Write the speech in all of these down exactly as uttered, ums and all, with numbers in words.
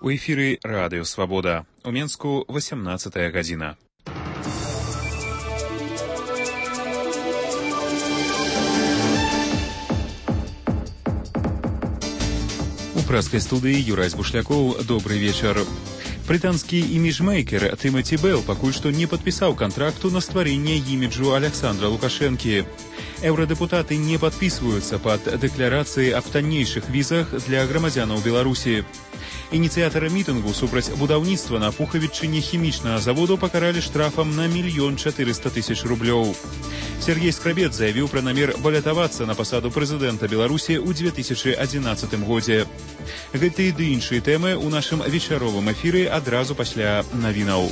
У эфіры Радыё Свабода. У Менску восемнадцатая гадзіна. У праскай студыі Юрай Бушлякоў. Добрый вечар. Брытанскі іміджмейкер Тимоті Белл пакуль што не падпісаў кантракту на стварэнне іміджу Александра Лукашэнкі. Еўрадэпутаты не падпісваюцца пад дэкларацыі аб таннейшых візах для грамадзянаў Беларусі. Ініцыятары мітынгу супраць будаўніцтва на Пухавіччыне хімічнага заводу пакаралі штрафам на мільён чатырыста тысяч рублёў. Сергей Скрабец заявіў пра намер балятавацца на пасаду прэзідэнта Беларусі ў две тысячы адзінаццатым годзе. Гэты ды іншыя тэмы ў нашым вечаровым эфіры адразу пасля навінаў.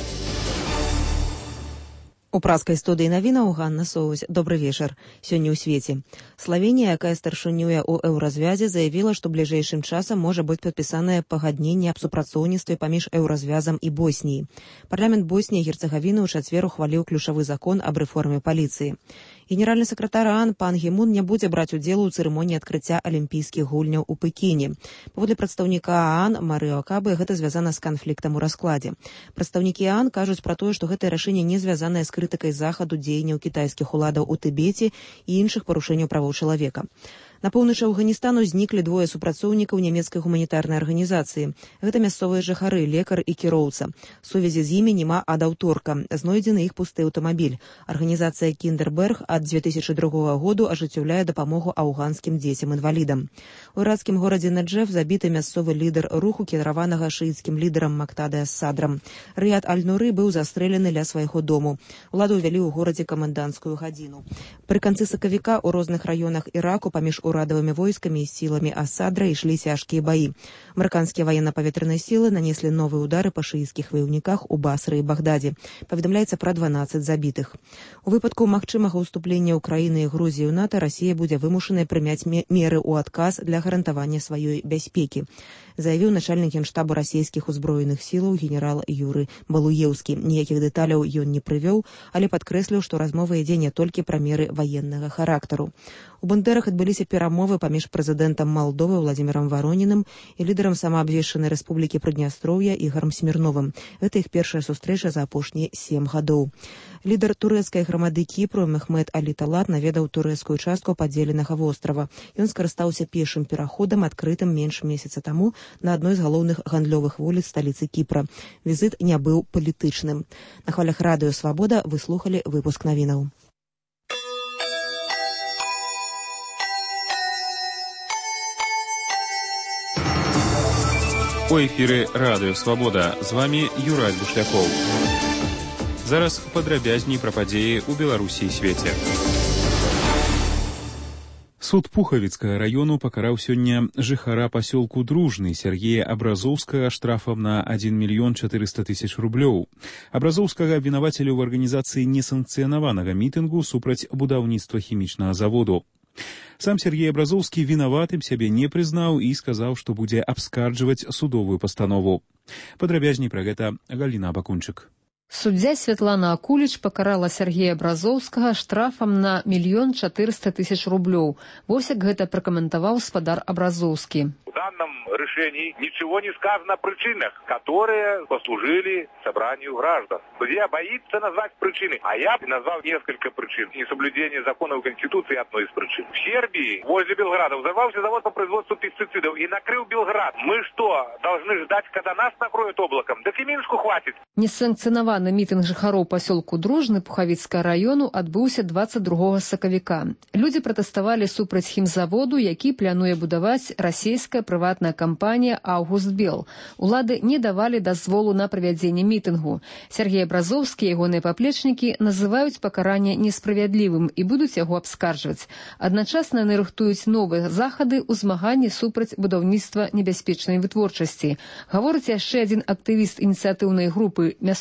У праскай студыі навінаў Ганна Соўзь. Добры вечар. Сёння ў свеце. Славенія, якая старшынюе ў еўразвязе, заявіла, што бліжэйшым часам можа быць падпісанае пагадненне аб супрацоўніцтве паміж еўразвязам і Босніяй. Парламент Босніі і Герцагавіны ў чацвер ухваліў ключавы закон аб рэформе паліцыі. Генеральны сакратар ААН пан Гі Мун не будзе браць удзелу ў цырымоніі адкрыцця алімпійскіх гульняў у Пекіне. Паводле прадстаўніка ААН Марыо Акабы, гэта звязана з канфліктам у раскладзе. Прадстаўнікі ААН кажуць пра тое, што гэтае рашэнне не звязанае з крытыкай захаду дзеянняў кітайскіх уладаў у Тыбеце і іншых парушэнняў правоў чалавека. На поўначы Афганістану зніклі двое супрацоўнікаў нямецкай гуманітарнай арганізацыі. Гэта мясцовыя жыхары, лекар і кіроўца. Сувязі з імі няма ад аўторка. Знойдзены іх пусты аўтамабіль. Арганізацыя Кіндерберг ад дзве тысячы другога году ажыццяўляе дапамогу афганскім дзецям-інвалідам. У іракскім горадзе Наджэф забіты мясцовы лідар руху, кіраванага шыіцкім лідарам Мактады ас-Садрам. Рыяд Аль-Нуры быў застрэлены ля свайго дому. Улады ўвялі ў горадзе каменданцкую гадзіну. Пры канцы сакавіка ў розных раёнах Іраку паміж урадавымі войскамі і сіламі Асадра ішлі цяжкія баі. Амерыканскія ваенна-паветраныя сілы нанеслі новыя ўдары па шыіцкіх ваяўніках у Басры і Багдадзе. Паведамляецца пра дванаццаць забітых. У выпадку магчымага ўступлення Ўкраіны і Грузіі ў НАТО Расія будзе вымушаная прыняць меры ў адказ для гарантавання сваёй бяспекі, заявіў начальнік генштабу расійскіх узброеных сілаў генерал Юры Балуеўскі. Ніякіх дэталяў ён не прывёў, але падкрэсліў, што размова ідзе не толькі пра меры ваеннага характару. У Бандэрах адбыліся перамовы паміж прэзідэнтам Малдовы Владзімірам Варонінам і лідарам самаабвешчанай рэспублікі Прыднястроўя Ігорам Смірновым. Гэта іх першая сустрэча за апошнія сем гадоў. Лідар турэцкай грамады Кіпру Мехмед Алі Талат наведаў турэцкую частку падзеленага вострава. Ён скарыстаўся пешым пераходам, адкрытым менш месяца таму на адной з галоўных гандлёвых вуліц сталіцы Кіпра. Візіт не быў палітычным. На хвалях Радыё Свабода вы слухалі выпуск навінаў. У эфіры Радыё Свабода. З вамі Юрай Бушлякоў. Зараз падрабязней пра падзеі ў Беларусі і свеце. Суд Пухавіцкага раёну пакараў сёння жыхара пасёлку Дружны Сергея Абразоўскага штрафам на адзін мільён чатырыста тысяч рублёў. Абразоўскага абвінавацілі ў арганізацыі несанкцыянаванага мітынгу супраць будаўніцтва хімічнага заводу. Сам Сергей Абразоўскі вінаватым сябе не прызнаў і сказаў, што будзе абскарджваць судовую пастанову. Падрабязней пра гэта Галіна Бакунчык. Суддзя Святлана Акуліч пакарала Сергея Абразоўскага штрафам на мільён чатырыста тысяч рублёў. Вось як гэта пракаментаваў спадар Абразоўскі. В данном решении ничего не сказано о причинах, которые послужили собранию граждан. Судья боится назвать причины, а я назвал несколько причин. Несоблюдение законов и Конституции одной из причин. В Сербии, возле Белграда, взорвался завод по производству пестицидов и накрыл Белград. Мы что, должны ждать, когда нас накроют облаком? Да и Минску хватит. Несанкцыянаваны мітынг жыхароў пасёлку Дружны Пухавіцкага раёну адбыўся дваццаць другога сакавіка. Людзі пратэставалі супраць хімзаводу, які плануе будаваць расійская прыватная кампанія «Аўгустбел». Улады не давалі дазволу на правядзенне мітынгу. Сергей Абразоўскі і ягоныя паплечнікі называюць пакаранне несправядлівым і будуць яго абскарджваць. Адначасна яны рыхтуюць новыя захады ў змаганні супраць будаўніцтва небяспечнай вытворчасці. Гаворыць яшчэ адзін актывіст ініцыятыўнай групы мясцовых жыхароў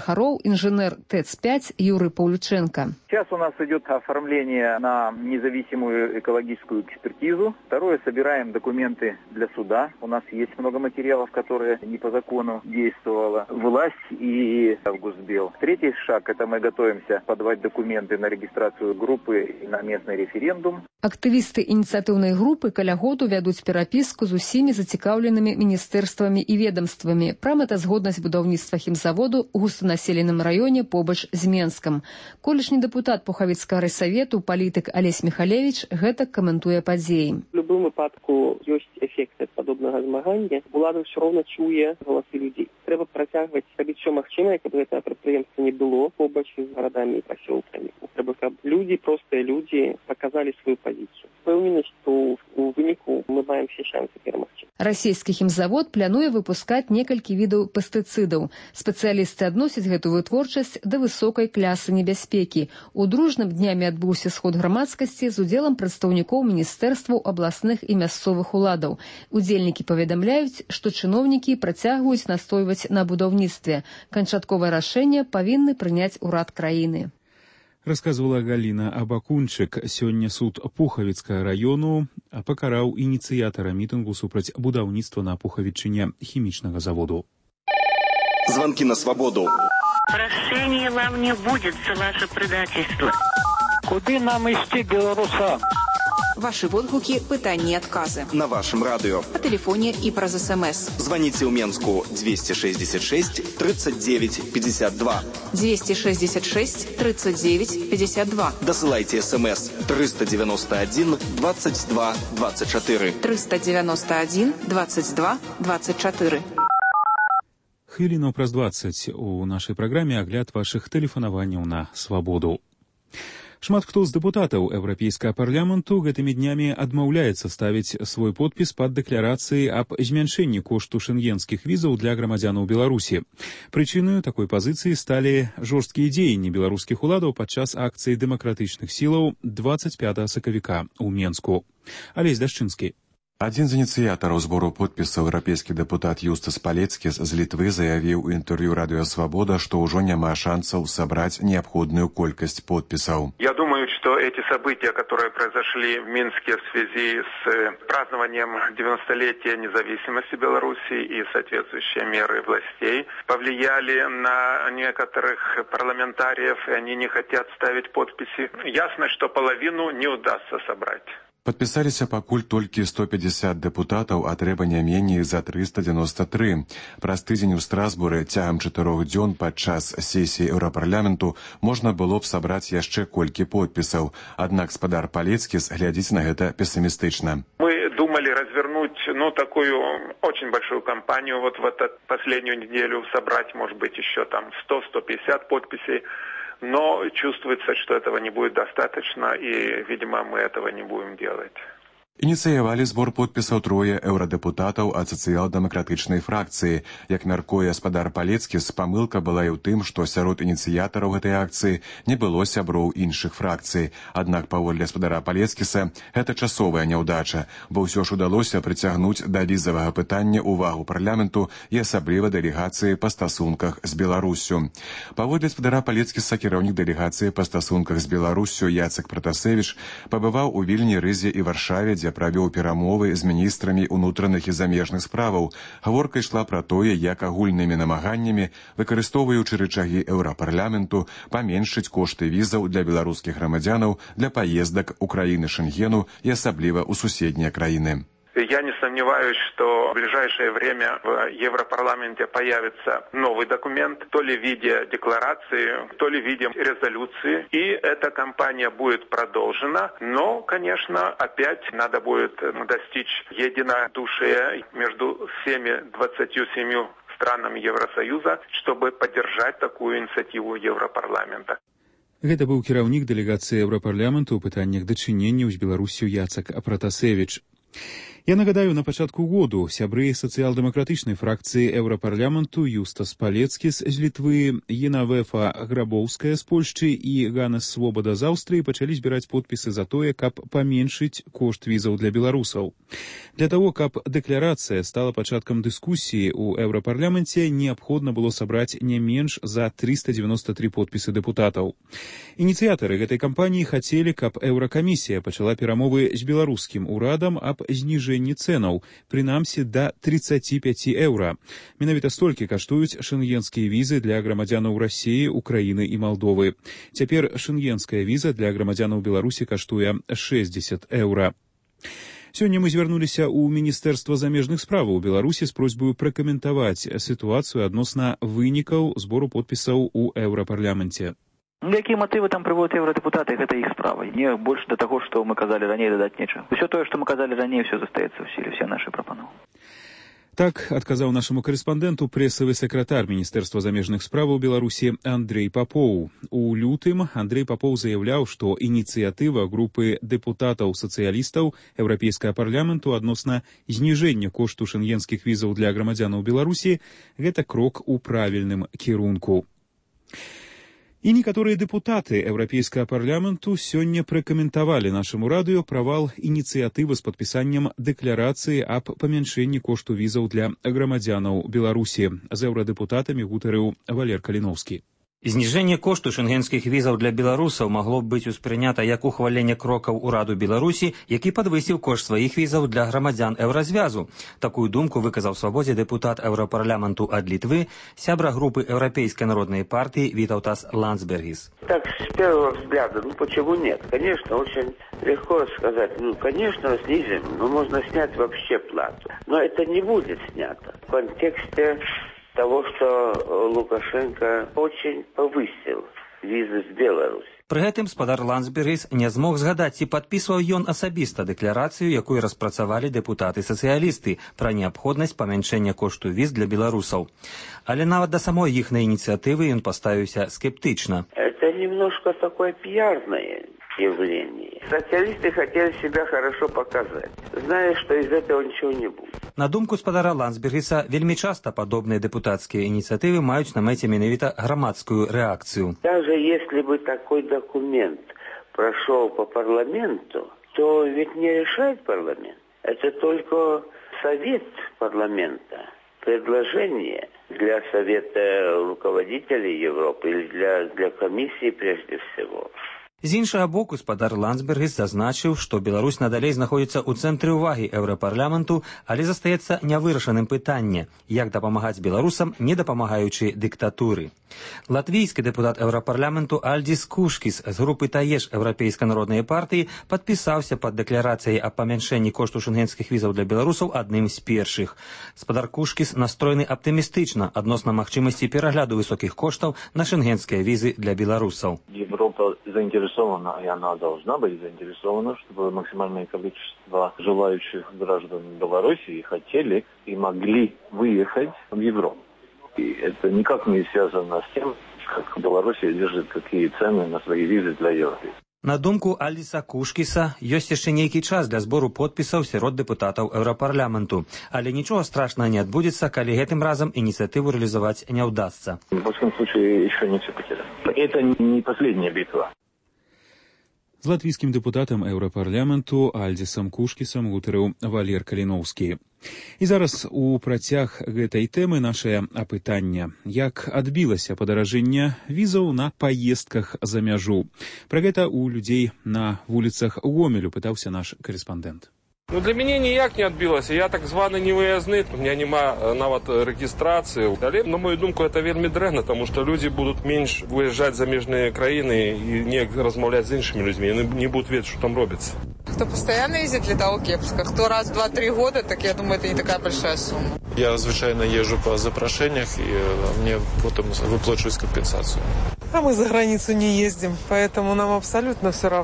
жыхароў інжынер ТЭЦ пять Юрий Павлюченко. Сейчас у нас идет оформление на независимую экологическую экспертизу. Второе, собираем документы для суда. У нас есть много материалов, которые не по закону действовала власть и Госбел. Третий шаг, это мы готовимся подавать документы на регистрацию группы и на местный референдум. Актывісты ініцыятыўнай групы каля году вядуць перапіску з усімі зацікаўленымі міністэрствамі і ведомствамі пра мэтазгоднасць будаўніцтва хімзаводу ў густанаселеным раёне побач з Менскам. Колішні дэпутат Пухавіцкага райсавету, палітык Алесь Михалевич гэтак каментуе падзеі. У любым выпадку ёсць эфект падобнага змагання. Улада ўсё роўна чуе галасы людзей. Трэба працягваць рабіць усё магчымае, каб гэта прадпрыемства не было побач з гарадамі і пасёлкамі. Трэба, каб людзі, простыя людзі паказалі сваю пазіцыю. Впэўнены, што ў выніку мы маем все шансы перамагчы. Расійскі хімзавод плануе выпускаць некалькі відаў пестыцыдаў. Спецыялісты адносяць гэтую вытворчасць да высокай клясы небяспекі. У дружным днямі адбыўся сход грамадскасці з удзелам прадстаўнікоў міністэрстваў абласных і мясцовых уладаў. Удзельнікі паведамляюць, што чыноўнікі працягваюць настойваць на будаўніцтве. Канчатковае рашэнне павінны прыняць урад краіны. Рассказывала Галина Абакунчык. Сёння суд Пухавіцкага раёну пакараў ініцыятара мітынгу супраць будаўніцтва на Пухавічыне хімічнага заводу. Звонки на свободу. Прощения вам не будет за ваше предательство. Куды нам ісці, беларусам? Ваши водгуки, пытанні, адказы. На вашем радио. По телефоне и праз СМС. Звоните в Менску двести шестьдесят шесть тридцать девять пятьдесят два. двести шестьдесят шесть тридцать девять пятьдесят два. Досылайте СМС триста девяносто один двадцать два двадцать четыре. триста девяносто один двадцать два двадцать четыре. Хвіліну праз двадцать у нашай праграме агляд вашых тэлефанаванняў на свабоду. Шмат хто з дэпутатаў Еўрапейскага парламенту гэтымі днямі адмаўляецца ставіць свой подпіс пад дэкларацыяй аб змяншэнні кошту шэнгенскіх візаў для грамадзянаў Беларусі. Прычынаю такой пазіцыі сталі жорсткія дзеянні беларускіх уладаў падчас акцыі дэмакратычных сілаў двадцать пятага сакавіка ў Менску. Алесь Дашчынскі. Адзін з ініцыятараў збору подпісаў еўрапейскі дэпутат Юстас Палецкіс з Літвы заявіў у інтэрв'ю радыё «Свобода», што ўжо няма шансаў сабраць неабходную колькасць подпісаў. Я думаю, что эти события, которые произошли в Минске в связи с празднованием девяностолетия независимости Беларуси и соответствующие меры властей, повлияли на некоторых парламентариев, и они не хотят ставить подписи. Ясно, что половину не удастся собрать. Падпісаліся пакуль толькі сто пятьдесят дэпутатаў, а трэба не меней за триста девяносто три. Праз тыдзень у Страсбуры цягам чатырох дзён падчас сесіі Еўрапарламенту можна было б сабраць яшчэ колькі подпісаў. Аднак спадар Палецкіс глядзіць на гэта пессимистычна. Мы думали развернуть, ну, такую очень большую кампанию вот в эту последнюю неделю, собрать, может быть, еще там сто — сто пятьдесят подписей. Но чувствуется, что этого не будет достаточно, и, видимо, мы этого не будем делать. Ініцыявалі збор подпісаў трое еўрадэпутатаў ад сацыял-дэмакратычнай фракцыі. Як мяркуе спадар Палецкіс, памылка была і ў тым, што сярод ініцыятараў гэтай акцыі не было сяброў іншых фракцый. Аднак, паводле спадара Палецкіса, гэта часовая няўдача, бо ўсё ж удалося прыцягнуць да візавага пытання ўвагу парламенту і асабліва дэлегацыі па стасунках з Беларуссю. Паводле спадара Палецкіса, кіраўнік дэлегацыі па стасунках з Беларуссю Яцек Пратасевіч пабываў у Вільні, Рызе і Варшаве, дзе правёў перамовы з міністрамі ўнутраных і замежных справаў. Гаворка ішла пра тое, як агульнымі намаганнямі, выкарыстоўваючы рычагі Еўрапарламенту, паменшыць кошты візаў для беларускіх грамадзянаў для паездак у краіны Шэнгену і асабліва ў суседнія краіны. Я не сомневаюсь, что в ближайшее время в Европарламенте появится новый документ, то ли в виде декларации, то ли в виде резолюции. И эта кампания будет продолжена. Но, конечно, опять надо будет достичь единодушия между всеми двадцатью семью странами Евросоюза, чтобы поддержать такую инициативу Европарламента. Гэта быў кіраўнік дэлегацыі Еўрапарламенту ў пытаннях дачыненняў з Беларусю Яцек Пратасевіч. Я нагадаю, на пачатку году сябры сацыял-дэмакратычнай фракцыі еўрапарламенту Юстас Палецкіс з Літвы, Енавефа Грабоўская з Польшчы і Ганес Свобода з Аўстрыі пачалі збіраць подпісы за тое, каб паменшыць кошт візаў для беларусаў. Для того, каб дэкларацыя стала пачаткам дыскусіі ў еўрапарламенце, неабходна было сабраць не менш за трыста дзевяноста тры подпісы дэпутатаў. Ініцыятары гэтай кампаніі хацелі, каб еўракамісія пачала перамовы з беларускім урадам аб зніжэнні цэнаў, прынамсі да тридцати пяти еўра. Менавіта столькі каштуюць шэнгенскія візы для грамадзянаў Расіі, Украіны і Малдовы. Цяпер шэнгенская віза для грамадзянаў Беларусі каштуе шэсцьдзесят еўра. Сёння мы звярнуліся ў Міністэрства замежных справаў Беларусі з просьбаю пракаментаваць сітуацыю адносна вынікаў збору подпісаў у еўрапарламенце. Якія матывы там прыводзяць еўрадэпутаты, гэта іх справа. Не больш да таго, што мы казалі раней, дадаць нечага. Усё тое, што мы казалі раней, усё застаецца ў сіле, усе нашы прапановы. Так адказаў нашаму карэспандэнту прэсавы сакратар Міністэрства замежных справаў Беларусі Андрэй Папоў. У лютым Андрэй Папоў заяўляў, што ініцыятыва групы дэпутатаў-сацыялістаў Еўрапейскага парламенту адносна зніжэння кошту шэнгенскіх візаў для грамадзянаў Беларусі гэта крок у правільным кірунку. І некаторыя дэпутаты Еўрапейскага парламенту сёння пракаментавалі нашаму радыё правал ініцыятывы з падпісаннем дэкларацыі аб памяншэнні кошту візаў для грамадзянаў Беларусі. З еўрадэпутатамі гутарыў Валер Каліноўскі. Зніжэнне кошту шэнгенскіх візаў для беларусаў магло б быць успрынята як ухваленне крокаў ураду Беларусі, які падвысіў кошт сваіх візаў для грамадзян еўразвязу. Такую думку выказаў свабодзе дэпутат еўрапарламенту ад Літвы, сябра групы Еўрапейскай народнай партии Витаутас Ландсбергис. Так, с первого взгляда, ну почему нет? Конечно, очень легко сказать, ну конечно снизим, но можно снять вообще плату. Но это не будет снято в контексте того, что Лукашенко очень повысил визы с Беларуси. Пры гэтым спадар Ландсбергис не змог згадаць, ці падпісваў ён асабіста дэкларацыю, якую распрацавалі дэпутаты-сацыялісты пра неабходнасць памяншэння кошту віз для беларусаў. Але нават да самой іхнай ініцыятывы ён паставіўся скептычна. Это немножко такое пиарное явление. Социалисты хотели себя хорошо показать, зная, что из этого ничего не будет. На думку спадара Ландсбергиса, вельмі часта падобныя дэпутацкія ініцыятывы маюць на мэце менавіта грамадскую рэакцыю. Даже если бы такой документ прошел по парламенту, то ведь не решает парламент. Это только совет парламента, предложение для совета руководителей Европы или для, для комиссии прежде всего. З іншага боку, спадар Ландсбергис зазначыў, што Беларусь надалей знаходзіцца ў цэнтры ўвагі еўрапарламенту, але застаецца нявырашаным пытанне, як дапамагаць беларусам, не дапамагаючы дыктатуры. Латвійскі дэпутат еўрапарламенту Альдзіс Кушкіс з групы ТАЕШ Еўрапейскай народнай партыі падпісаўся пад дэкларацыяй аб памяншэнні кошту шэнгенскіх візаў для беларусаў адным з першых. Спадар Кушкіс настроены аптымістычна адносна магчымасці перагляду высокіх коштаў на шэнгенскія візы для беларусаў. Европа заинтересована, и она должна быть заинтересована, чтобы максимальное количество желающих граждан Беларуси хотели и могли выехать в Европу. И это никак не связано с тем, как Беларусь держит какие цены на свои визы для Европы. На думку Альдзіса Кушкіса, ёсць яшчэ нейкі час для збору подпісаў сярод дэпутатаў еўрапарламенту. Але нічога страшнага не адбудзецца, калі гэтым разам ініцыятыву рэалізаваць не ўдасца. В любом случае, еще не все потеряно. Это не последняя битва. З латвійскім дэпутатам еўрапарламенту Альдзісам Кушкісам гутарыў Валер Каліноўскі. І зараз у працяг гэтай тэмы нашае апытанне. Як адбілася падаражэнне візаў на паездках за мяжу? Пра гэта у людзей на вуліцах Гомелю пытаўся наш карэспандэнт. Ну, для мяне ніяк не адбілася. Я так званы невыязны, у меня няма нават рэгістрацыі. Але, на мою думку, это вельмі дрэнна, таму што людзі будуць менш выязджаць за замежныя краіны і неяк размаўляць з іншымі людзьмі. Яны не будуць ведаць, што там робіцца. Кто постоянно ездит, летал кепска. Кто раз в два-три года, так я думаю, это не такая большая сумма. Я звычайно езжу по запрошениях, и мне потом выплачивают компенсацию. А мы за границу не ездим, поэтому нам абсолютно все равно.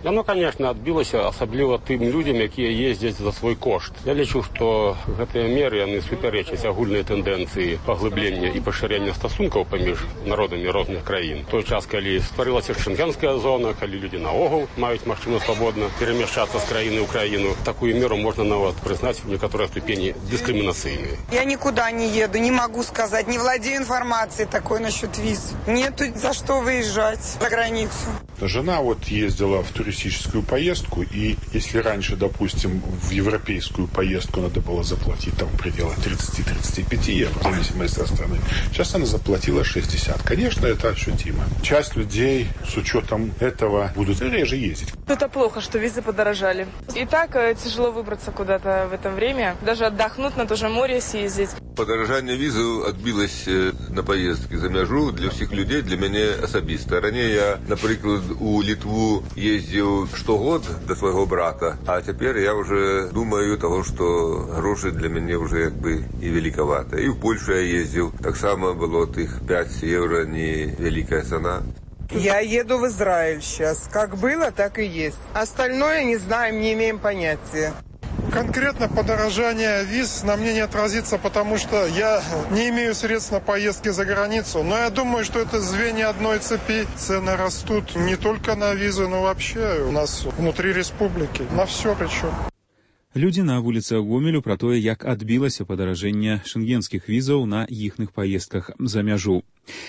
Яно, конечно, адбілася асабліва тым людзям, якія ездзяць за свой кошт. Я лічу, што гэтыя меры яны супярэчаць агульнай тэндэнцыі паглыблення і пашырення стасункаў паміж народамі розных краін. Той час, калі стварылася шенгенская зона, калі людзі наогул маюць магчымасць свабодна перамяшчацца з краіны ў краіну, такую меру можна нават прызнаць в некаторой ступені дискриминацийной. Я никуда не еду, не могу сказать, не владею информацией такой насчет виз. Нету за что выезжать за границу. Жена вот ездила в туристическую поездку, и если раньше, допустим, в европейскую поездку надо было заплатить там в пределах тридцать-тридцать пять евро, в зависимости от страны, сейчас она заплатила шестьдесят. Конечно, это ощутимо. Часть людей с учетом этого будут реже ездить. Это плохо, что визы подорожали. И так э, тяжело выбраться куда-то в это время, даже отдохнуть, на то же море съездить. Подорожание визы отбилось на поездки за мяжу для всех людей, для меня особисто. Ранее я, например, у Литву ездил штогод до своего брата, а теперь я уже думаю того, что гроши для меня уже как бы и великовато. И в Польшу я ездил, так само было их пять евро, не великая цена. Я еду в Израиль сейчас. Как было, так и есть. Остальное не знаем, не имеем понятия. Конкретно подорожание виз на мне не отразится, потому что я не имею средств на поездки за границу. Но я думаю, что это звенья одной цепи. Цены растут не только на визы, но вообще у нас внутри республики. На все причем. Людзі на вуліцах Гомелю пра тое, як адбілася падаражэнне шэнгенскіх візаў на іхных паездках за мяжу.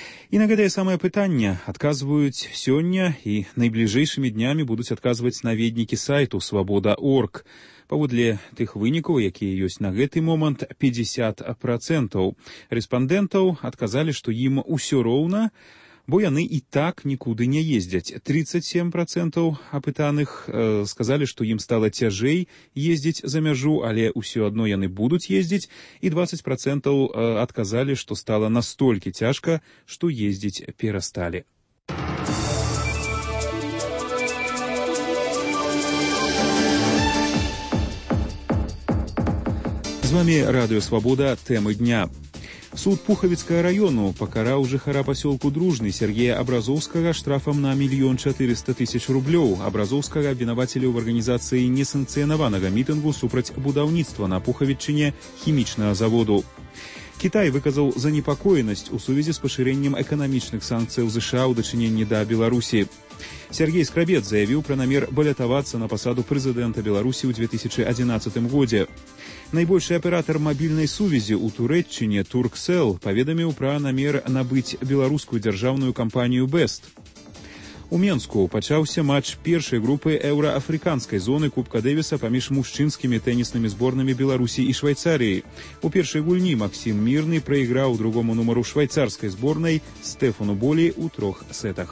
І на гэтае самае пытанне адказваюць сёння і найбліжэйшымі днямі будуць адказваць наведнікі сайту свабода точка орг. Паводле тых вынікаў, якія ёсць на гэты момант, пятьдесят процентов рэспандэнтаў адказалі, што ім усё роўна, бо яны і так нікуды не ездзяць. тридцать семь процентов апытаных э, сказалі, што ім стала цяжэй ездзіць за мяжу, але ўсё адно яны будуць ездзіць, і двадцать процентов э, адказалі, што стала настолькі цяжка, што ездзіць перасталі. З вами Радыё Свабода, тэмы дня. Суд Пухавіцкага району пакараў жыхара пасёлку Дружны Сергея Абразоўскага штрафам на мільён чатырыста тысяч рублёў. Абразоўскага абвінавацілі ў арганізацыі несанкцыянаванага мітынгу супраць будаўніцтва на Пухавічыне хімічнага заводу. Кітай выказаў занепакоенасць у сувязі з пашырэннем эканамічных санкцыяў ЗША ў дачыненні да Беларусі. Сергей Скрабец заявіў пра намер балятавацца на пасаду прэзідэнта Беларусі ў две тысячи одиннадцатым годзе. Найбольшы аператар мабільнай сувязі ў Турэччыне Турксел паведаміў пра намер набыць беларускую дзяржаўную кампанію Бест. У Менску пачаўся матч першай групы еўраафрыканскай зоны Кубка Дэвіса паміж мужчынскімі тэніснымі зборнамі Беларусі і Швайцарыі. У першай гульні Максім Мірны прайграў другому нумару швайцарскай зборнай Стэфану Болі ў трох сетах.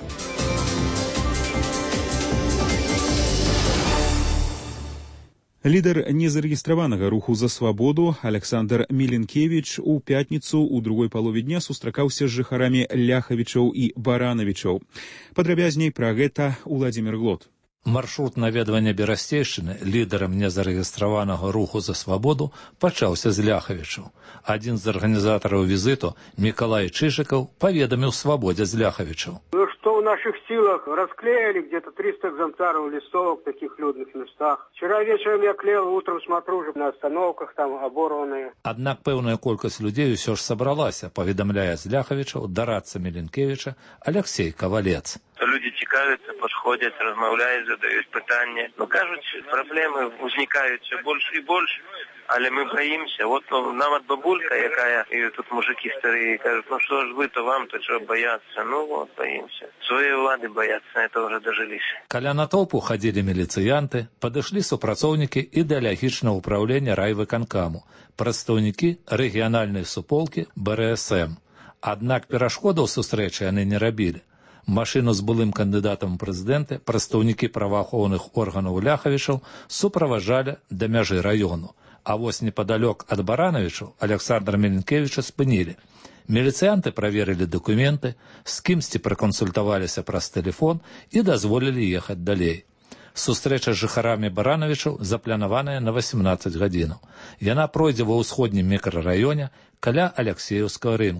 Лідар незарэгістраванага руху за свабоду Александр Міленкевіч у пятніцу ў другой палове дня сустракаўся з жыхарамі Ляхавічаў і Баранавічаў. Падрабязней пра гэта Уладзімір Глот. Маршрут наведвання Берасцейшчыны лідарам незарэгістраванага руху за свабоду пачаўся з Ляхавічаў. Адзін з арганізатараў візіту, Мікалай Чыжыкаў, паведаміў Свабодзе з Ляхавічаў. Ну что в наших силах, расклеили где-то триста экземпляров листовок в таких людных местах. Вчера вечером я клеил, утром смотрю уже на остановках там оборванные. Аднак пэўная колькасць людзей усё ж сабралася, паведамляе з Ляхавічаў дарадца Міленкевіча Алексей Кавалец. Люди цікавяцца, подходят, размаўляюць, задаюць пытанні. Ну, кажуць, праблемы узнікаюць все больше и больше, але мы боимся. Вот ну, нам от бабулька, якая, и тут мужики старые, кажут, ну что ж вы-то, вам-то что бояться? Ну вот, боимся. Своей улады бояться, это уже дожились. Каля натоўпу хадзілі міліцыянты, падышлі супрацоўнікі ідэалагічнага ўправлення райвыканкаму, прадстаўнікі рэгіянальнай суполкі Бэ Рэ Эс Эм. Аднак перашкодаў сустрэчы яны не рабілі. Машыну з былым кандыдатам у прэзідэнты прадстаўнікі праваахоўных органаў Ляхавічаў суправажалі да мяжы раёну. А вось непадалёк ад Баранавічаў Александра Міленкевіча спынілі. Міліцыянты праверылі дакументы, з кімсьці пракансультаваліся праз тэлефон і дазволілі ехаць далей. Сустрэча з жыхарамі Баранавічаў запланаваная на восемнадцать гадзінаў. Яна пройдзе ва ўсходнім мікрараёне каля Аляксееўскага рынку.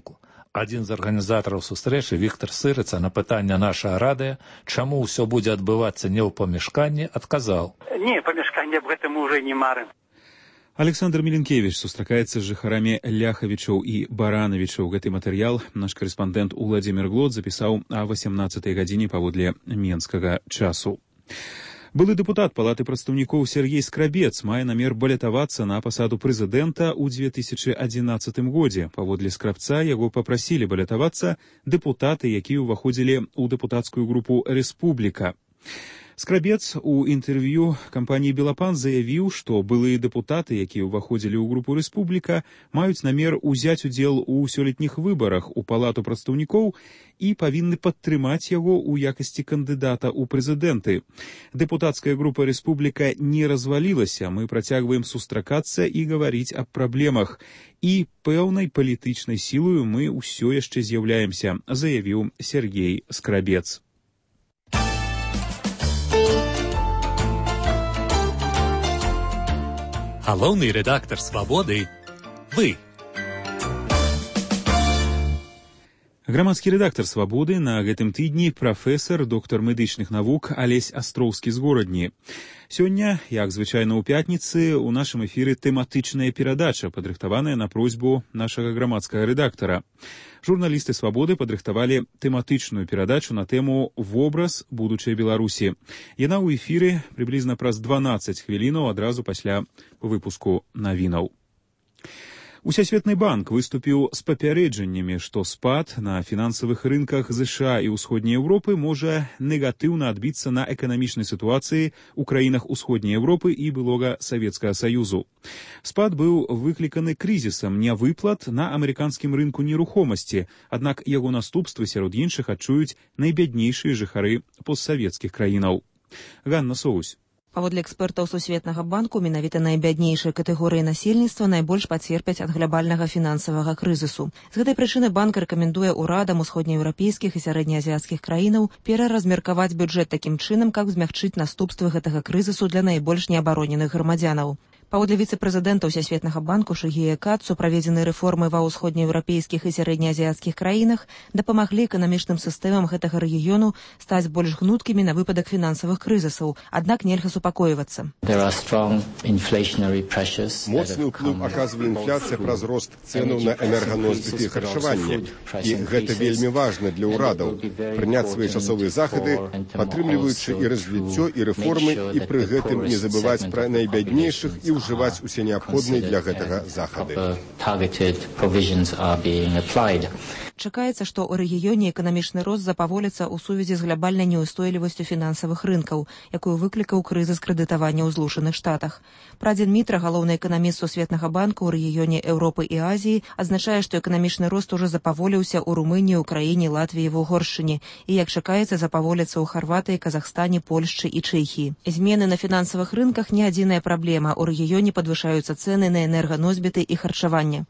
Адзін з арганізатараў сустрэчы Віктор Сырыца на пытанне нашага радыё, чаму ўсё будзе адбывацца не ў памяшканні, адказаў: Не, памяшканне аб гэтым уже не марым. Александр Міленкевіч сустракаецца з жыхарамі Ляхавічаў і Баранавічаў. Гэты матэрыял наш карэспандэнт Уладзімір Глот запісаў а васямнаццатай гадзіне паводле менскага часу. Былы дэпутат Палаты прадстаўнікоў Сергей Скрабец мае намер балятавацца на пасаду прэзідэнта ў дзве тысячы адзінаццатым годзе. Паводле Скрабца яго папрасілі балятавацца дэпутаты, якія ўваходзілі ў дэпутацкую групу «Рэспубліка». Скрабец у інтэрв'ю кампаніі «Белапан» заявіў, што былыя дэпутаты, якія ўваходзілі ў групу «Рэспубліка», маюць намер узяць удзел у сёлетніх выбарах у Палату прадстаўнікоў і павінны падтрымаць яго ў якасці кандыдата ў прэзідэнты. Дэпутацкая група «Рэспубліка» не развалілася, мы працягваем сустракацца і гаварыць аб праблемах. І пэўнай палітычнай сілаю мы ўсё яшчэ з'яўляемся, заявіў Сергей Скрабец. Галоўны рэдактар «Свабоды» – вы. Грамадскі рэдактар «Свабоды» на гэтым тыдні прафесар, доктар медычных навук Алесь Астроўскі з горадні. Сёння, як звычайна ў пятніцы, у нашым эфіры тэматычная перадача, падрыхтаваная на просьбу нашага грамадскага рэдактара. Журналісты «Свабоды» падрыхтавалі тэматычную перадачу на тэму «Вобраз будучай Беларусі». Яна ў эфіры прыблізна праз дванаццаць хвілінаў адразу пасля выпуску навінаў. Усесветны банк выступіў з папярэджаннямі, што спад на фінансавых рынках ЗША і ўсходняй Еўропы можа негатыўна адбіцца на эканамічнай сітуацыі ў краінах усходняй Еўропы і былога Савецкага Саюзу. Спад быў выкліканы крызісам нявыплат на амерыканскім рынку нерухомасці, аднак яго наступствы сярод іншых адчуюць найбяднейшыя жыхары постсавецкіх краінаў. Ганна Соусь. Паводле экспертаў Сусветнага банку, менавіта найбяднейшыя катэгорыі насельніцтва найбольш пацерпяць ад глобальнага фінансавага крызісу. З гэтай прычыны банк рэкамендуе ўрадам усходнееўрапейскіх і сярэднеазіяцкіх краінаў пераразмеркаваць бюджэт такім чынам, каб змягчыць наступствы гэтага крызісу для найбольш неабароненых грамадзянаў. Паводле віцэ-прэзідэнта Усесветнага банку Шыгея Кацу праведзеныя рэформы ва ўсходнееўрапейскіх і сярэднеазіяцкіх краінах дапамаглі эканамічным сістэмам гэтага рэгіёну стаць больш гнуткімі на выпадак фінансавых крызісаў, аднак нельга супакойвацца. Моцны ўплыў аказвае інфляцыя праз рост цэнаў на энерганосьбіты і харчаванне. І гэта вельмі важна для ўрадаў прыняць своечасовыя захады, падтрымліваючы і развіццё, і рэформы, і пры гэтым не забываць пра найбяднейшых і ўжываць усе неабходныя для гэтага захады. Чакаецца, што ў рэгіёне эканамічны рост запаволіцца ў сувязі з глобальнай неўстойлівасцю фінансавых рынкаў, якую выклікаў крызіс крэдытавання ў Злучаных Штатах. Прадзен Мітра, галоўны эканаміст Сусветнага банка ў рэгіёне Еўропы і Азіі, адзначае, што эканамічны рост ужо запаволіўся ў Румыніі, Украіне, Латвіі і Угоршчыне і, як чакаецца, запаволіцца ў Харватыі, Казахстане, Польшчы і Чэхіі. Змены на фінансавых рынках не адзіная праблема. У рэгіёне падвышаюцца цэны на энерганосьбіты і харчаванне.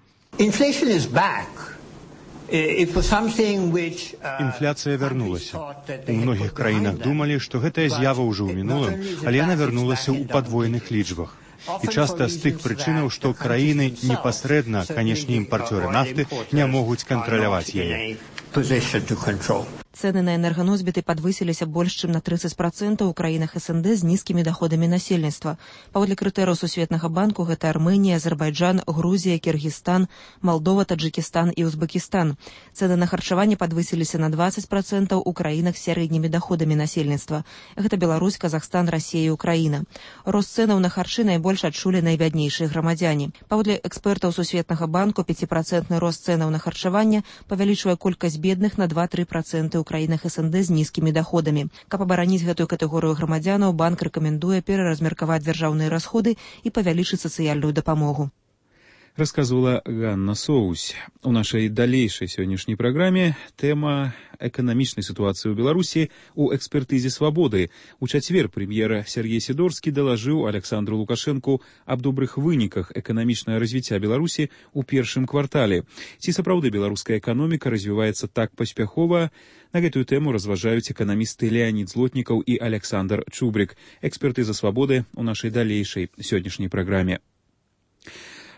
Інфляцыя вярнулася. У многіх краінах думалі, што гэтая з'ява ўжо ў мінулым, але яна вярнулася ў падвоеных лічбах. І часта з тых прычынаў, што краіны непасрэдна, канечне, імпарцёры нафты не могуць кантраляваць яе. Цэны на энерганосьбіты падвысіліся больш чым на трыццаць працэнтаў у краінах эс эн дэ з нізкімі даходамі насельніцтва. Паводле крытэрыяў Сусветнага банку гэта Армэнія, Азербайджан, Грузія, Кіргізстан, Малдова, Таджыкістан і Узбекістан. Цэны на харчаванне падвысіліся на дваццаць працэнтаў у краінах з сярэднімі даходамі насельніцтва. Гэта Беларусь, Казахстан, Расія і Украіна. Рост цэнаў на харчы найбольш адчулі найбяднейшыя грамадзяне. Паводле экспертаў Сусветнага банку пяціпрацэнтны рост цэнаў на харчаванне павялічвае колькасць бедных на два-тры працэнты ў краінах эс эн дэ з нізкімі даходамі. Каб абараніць гэтую катэгорыю грамадзянаў, банк рэкамендуе пераразмеркаваць дзяржаўныя расходы і павялічыць сацыяльную дапамогу. Рассказывала Ганна Соусь. У нашай далейшай сённяшняй праграме тэма эканамічнай сітуацыі ў Беларусі ў экспертызе «Свабоды». У чацвер прэм'ер Сергей Сідорскі далажыў Александру Лукашэнку аб добрых выніках эканамічнага развіцця Беларусі ў першым квартале. Ці сапраўды беларуская эканоміка развіваецца так паспяхова? На гэтую тэму разважаюць эканамісты Леонід Злотнікаў і Александр Чубрик. Экспертыза «Свабоды» у нашай далейшай сённяшняй праграме.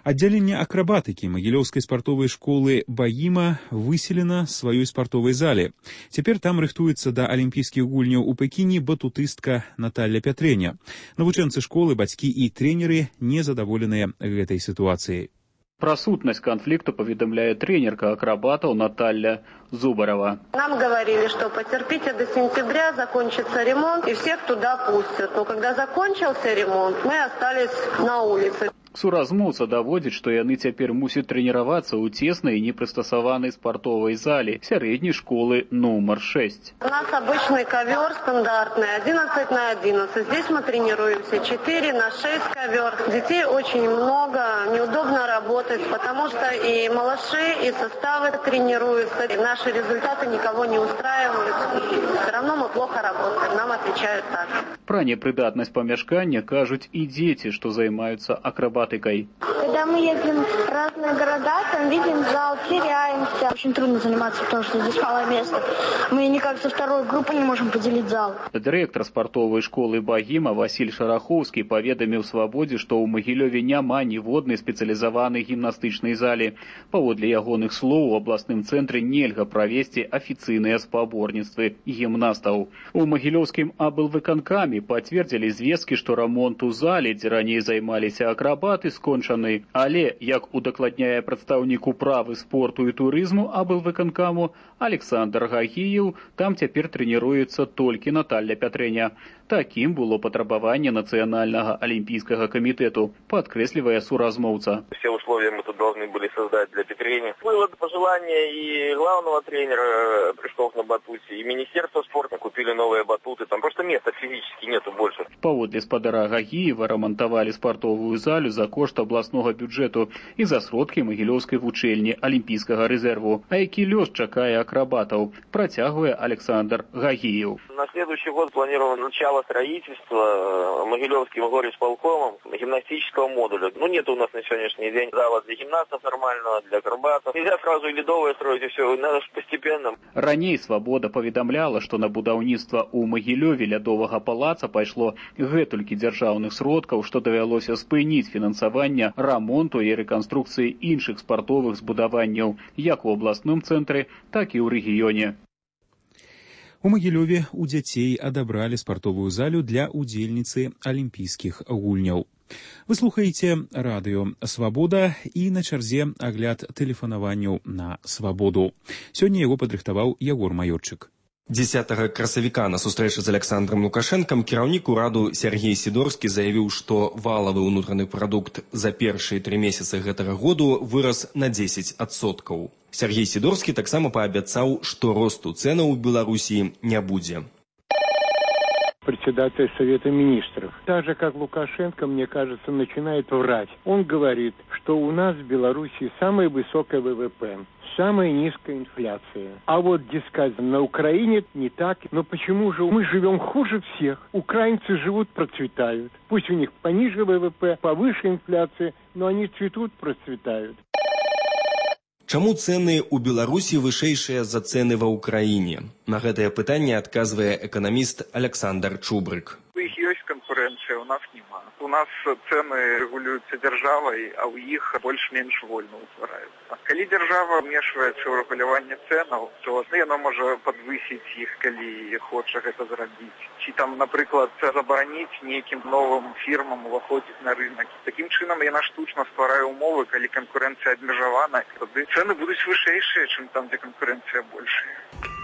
Аддзяленне акрабатыкі магілёўскай спартовай школы «Багіма» выселена сваёй спартовай зале. Цяпер там рыхтуецца да алімпійскіх гульняў у Пекіне батутыстка Наталля Пятрэня. Навучэнцы школы, бацькі і трэнеры незадаволеныя гэтай сітуацыяй. Про сутнасць канфлікту паведамляе тренерка акрабатаў Наталья Зубарова. Нам говорили, что потерпите до сентября, закончится ремонт и всех туда пустят. Но когда закончился ремонт, мы остались на улице. Суразмоўца даводзіць, што яны цяпер мусяць трэніравацца ў цеснай і непрыстасаванай спартовай зале сярэдняй школы нумар шесть. У нас обычный ковер стандартный, одиннадцать на одиннадцать. Здесь мы тренируемся четыре на шесть ковер. Детей очень много, неудобно работать, потому что и малыши, и составы тренируются. И наши результаты никого не устраивают. Все равно мы плохо работаем, нам отвечают так. Пра непрыдатнасць памяшкання кажуць і дзеці, што займаюцца акрабатыкай. Когда мы ездим в разные города, там видим зал, теряемся. Очень трудно заниматься, потому что здесь мало места. Мы никак со второй группы не можем поделить зал. Дырэктар спартовай школы «Багіма» Васіль Шарахоўскі паведаміў «Свабодзе», што ў Магілёве няма ніводнай спецыялізаванай гімнастычнай залі. Паводле ягоных слоў, у абласным цэнтры нельга правесці афіцыйныя спаборніцтвы гімнастаў. У магілёўскім аблвыканкаме пацвердзілі звесткі, што рамонт у зале, дзе раней займаліся акрабаты, скончаны. Але, як удакладняе прадстаўнік управы спорту і турызму аблвыканкаму Александр Гагіеў, там цяпер трэніруецца толькі Наталья Пятрэня. Такім было патрабаванне Нацыянальнага алімпійскага камітэту, падкрэслівае суразмоўца. Все условия мы тут должны были создать для Пятрэня. Было пожелание и главного тренера прыжков на батуте, и Министерство спорта купили новые батуты. Там просто места физически нету больше. Паводле спадара Гагіева рамантавалі спартовую залю за кошт абласнога бюджэту і за сродкі магілёўскай вучэльні алімпійскага рэзерву. А які лёс чакае акрабатаў, працягвае Александр Гагіеў. На следующий год планировано начало строительства Могилевским горисполкомом гимнастического модуля. Ну, нет у нас на сегодняшний день зала для гимнастов нормального, для акробатов. Нельзя сразу и ледовое строить, и все, надо постепенно. Раней «Свабода» паведамляла, што на будаўніцтва ў Магілёве лядовага палаца пайшло гэтулькі дзяржаўных сродкаў, што давялося спыніць фінансаванне рамонту і рэканструкцыі іншых спартовых збудаванняў, як у абласным цэнтры, так і ў рэгіёне. У Магілёве у дзяцей адабралі спартовую залю для удзельніцы алімпійскіх гульняў. Вы слухаеце радыё «Свабода» і на чарзе агляд тэлефанаванняў на «Свабоду». Сёння яго падрыхтаваў Ягор Маёрчык. дзесятага красавіка на сустрэчы з Александром Лукашэнкам кіраўнік ураду Сергей Сідорскі заявіў, што валавы ўнутраны прадукт за першыя тры месяцы гэтага году вырас на дзесяць адсоткаў. Сергей Сідорскі таксама паабяцаў, што росту цэнаў у Беларусі не будзе. Председатель Совета Министров. Так же, как Лукашенко, мне кажется, начинает врать. Он говорит, что у нас в Беларуси самое высокое ВВП, самая низкая инфляция. А вот, дескать, на Украине не так. Но почему же мы живем хуже всех? Украинцы живут, процветают. Пусть у них пониже ВВП, повыше инфляция, но они цветут, процветают. Чаму цэны ў Беларусі вышэйшыя за цэны ва ўкраіне? На гэтае пытанне адказвае эканаміст Александр Чубрык. У іх ёсць канкурэнцыя, у нас няма. У нас цэны рэгулююцца дзяржавай, а ў іх больш-менш вольна ўтвараюцца. Калі дзяржава ўмешваецца ў рэгуляванне цэнаў, то яно можа падвысіць іх, калі хоча гэта зрабіць. Ці там, напрыклад, забараніць нейкім новым фірмам уваходзіць на рынок. Такім чынам яна штучна стварае умовы, калі канкурэнцыя абмежавана, тады цэны будуць вышэйшыя, чым там, дзе канкурэнцыя большая.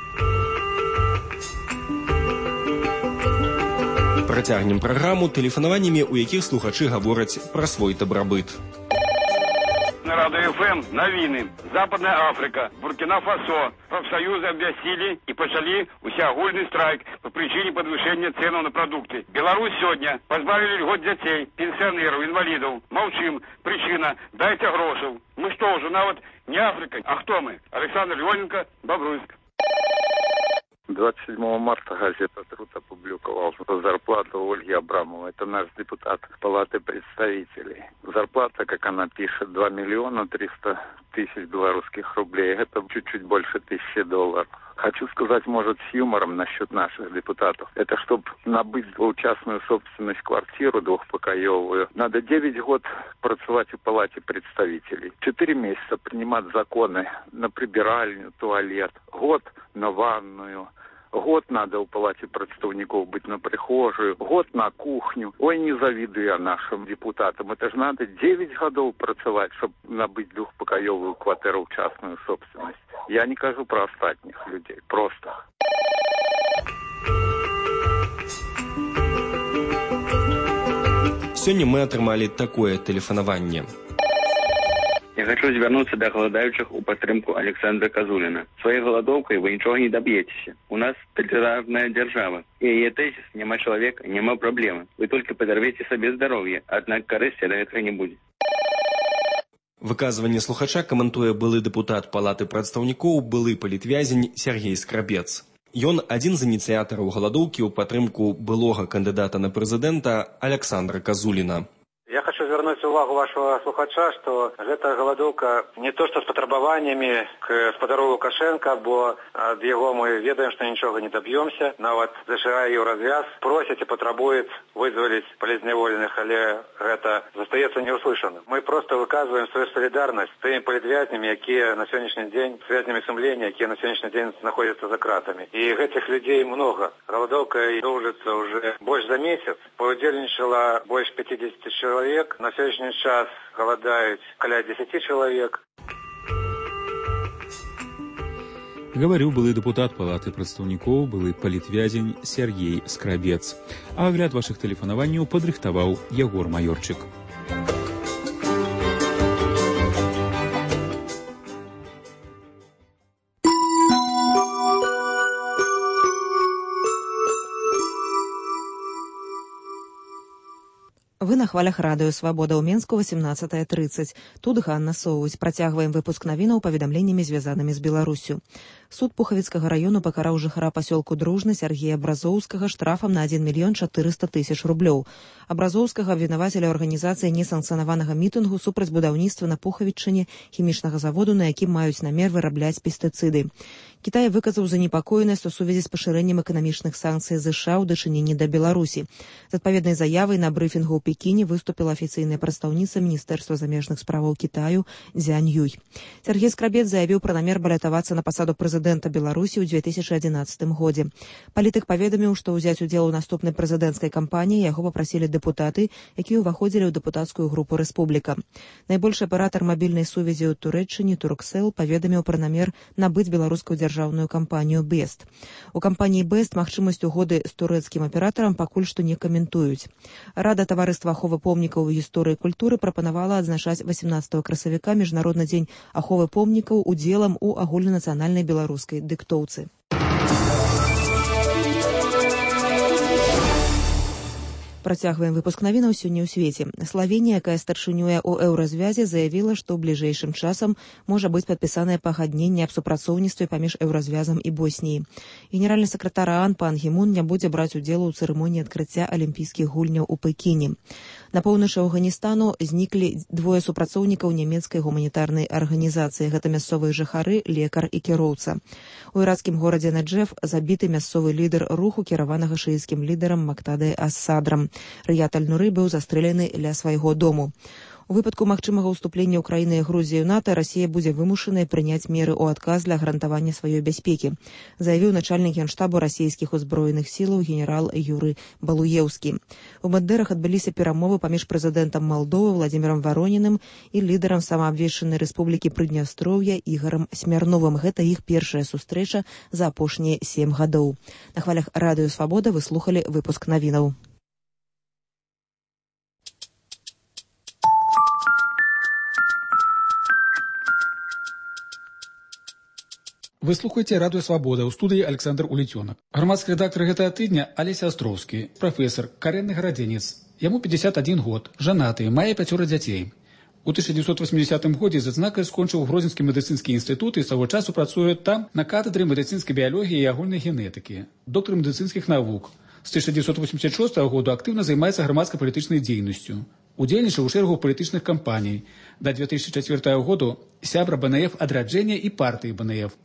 Працягнем праграму тэлефанаваннямі, у якіх слухачы гавораць пра свой дабрабыт. На Радио эф эм новины. Западная Африка, Буркина-Фасо. Профсоюзы обвясили и почали усеагульный страйк по причине подвышения цен на продукты. Беларусь сегодня позбавили льгот детей, пенсионеров, инвалидов. Молчим. Причина. Дайте грошев. Мы что, уже навод не Африка? А кто мы? Александр Леоненко, Бобруйск. двадцать седьмого марта газета «Труд» опубликовала зарплату Ольги Абрамовой. Это наш депутат Палаты представителей. Зарплата, как она пишет, два миллиона триста тысяч белорусских рублей. Это чуть-чуть больше тысячи долларов. Хочу сказать, может, с юмором насчет наших депутатов. Это чтобы набыть частную собственность квартиру двухпокоевую, надо девять год працевать в Палате представителей. Четыре месяца принимать законы на прибиральню, туалет, год на ванную. Год надо в Палате представников быть на прихожую, год на кухню. Ой, не завидую я нашим депутатам. Это же надо девять годов працевать, чтобы набыть двухпокоевую квартиру в частную собственность. Я не кажу про остальных людей, просто. Сёння мы атрымалі такое тэлефанаванне. Я хочу звярнуцца да галадаючых у падтрымку Александра Казуліна. Своей галадоўкай вы нічога не доб'ецеся. У нас тоталітарная дзяржава. І яе тэзіс няма чалавека, няма праблемы. Вы толькі падарвеце сабе здароўе, аднак карысці ад гэтага не будзе. Выказванне слухача каментуе былы дэпутат Палаты прадстаўнікоў, былы палітвязень Сергей Скрабец. Ён адзін з ініцыятараў галадоўкі ў падтрымку былога кандыдата на прэзідэнта Александра Казуліна. Я хочу звярнуць увагу вашего слухача, что гэта галадоўка не то, что с патрабаваннямі к спадару Лукашенко, бо ад яго мы ведаем, что нічога не добьемся. Нават ЗША і развяз просяць і патрабуюць вызваліць палізняволеных, але гэта застаецца неуслышаным. Мы просто выказываем свою солидарность с теми палітвязнямі, якія на сённяшні дзень, с вязнями сумлення, якія на сённяшні дзень находятся за кратами. И гэтых людей много. Галадоўка доўжыцца уже больш за месяц. Паўдзельнічала больш пятьдесят человек. На сегодняшний час голодают около десяти человек. Гаварыў былы дэпутат Палаты прадстаўнікоў, былы палітвязень Сергей Скрабец. А агляд вашых тэлефанаванняў падрыхтаваў Ягор Маёрчык. Вы на хвалях радыё «Свабода» ў Менску, восемнадцатая тридцать. Тут Ганна Соўваць. Працягваем выпуск навінаў паведамленнямі, звязанымі з Беларусю. Суд Пухавіцкага району пакараў жыхара пасёлку Дружны Сергея Абразоўскага штрафам на один мільён четыреста тысяч рублёў. Абразоўскага абвінавацілі ў арганізацыі несанкцыянаванага мітынгу супраць будаўніцтва на Пухавіччыне хімічнага заводу, на якім маюць намер вырабляць пестыцыды. Кітай выказаў занепакоенасць у сувязі з пашырэннем эканамічных санкцый ЗША ў дачыненні да Беларусі. З адпаведнай заявай на брыфінгу ў Пекіне выступила афіцыйная прадстаўніца Міністэрства замежных справаў Кітаю Дзянь Юй. Сергей Скрабец заявіў пра намер балятавацца на пасаду прэзідэнта Беларусі ў две тысячи одиннадцатым годзе. Палітык паведаміў, што ўзяць удзел у наступнай прэзідэнцкай кампаніі яго папрасілі дэпутаты, якія ўваходзілі ў дэпутацкую групу «Рэспубліка». Найбольшы аператар мабільнай сувязі ў Турэччыне Турксел паведаміў пра намер набыць беларускую дзяржаўную кампанію «Бест». У кампаніі «Бест» магчымасць угоды з турэцкім аператарам пакуль што не каментуюць. Рада таварыства аховы помнікаў у гісторыі культуры прапанавала адзначаць восемнадцатого красавіка міжнародны дзень аховы помнікаў удзелам у агульнанацыянальнай беларускай дыктоўцы. Працягваем выпуск навінаў сёння ў свеце. Славенія, якая старшынюе ў еўразвязе, заявіла, што ў бліжэйшым часам можа быць падпісанае пагадненне аб супрацоўніцтве паміж еўразвязам і Босніяй. Генеральны сакратар ААН пан Гі Мун не будзе браць удзелу ў цырымоніі адкрыцця алімпійскіх гульняў у Пекіне. На поўначы Афганістану зніклі двое супрацоўнікаў нямецкай гуманітарнай арганізацыі. Гэта мясцовыя жыхары, лекар і кіроўца. У іракскім горадзе Наджэф забіты мясцовы лідар руху, кіраванага шыіцкім лідарам Мактадай ас-Садрам. Рыят аль-Нуры быў застрэлены ля свайго дому. У выпадку магчымага ўступлення Украіны і Грузіі ў НАТО Расія будзе вымушаная прыняць меры ў адказ для гарантавання сваёй бяспекі, заявіў начальнік генштабу расійскіх узброеных сілаў генерал Юры Балуеўскі. У Бандэрах адбыліся перамовы паміж прэзідэнтам Малдовы Владзімірам Вароніным і лідарам самаабвешчанай рэспублікі Прыднястроўя Ігарам Смярновым. Гэта іх першая сустрэча за апошнія сем гадоў. На хвалях радыё «Свабода» вы слухалі выпуск навінаў. Вы слухаеце радыё «Свабода», ў студыі Александр Улетёнак. Грамадскі рэдактар гэтага тыдня Алеся Астроўскі, прафесар, карэнны гарадзенец. Яму пятьдесят один год, жанаты, мае пяцёра дзяцей. У тысяча девятьсот восьмидесятым годзе з адзнакай скончыў Гродзенскі медыцынскі інстытут і свайго часу працуе там на катедры медыцынскай біялогіі і агульнай генетыкі. Доктар медыцынскіх навук. З тысяча девятьсот восемьдесят шестого года актыўна займаецца грамадска-палітычнай дзейнасцю. Удзельнічаў у шэрагу палітычных кампаній. Да две тысячи четвёртого году сябра БНФ «Адраджэння» і партыі БНФ.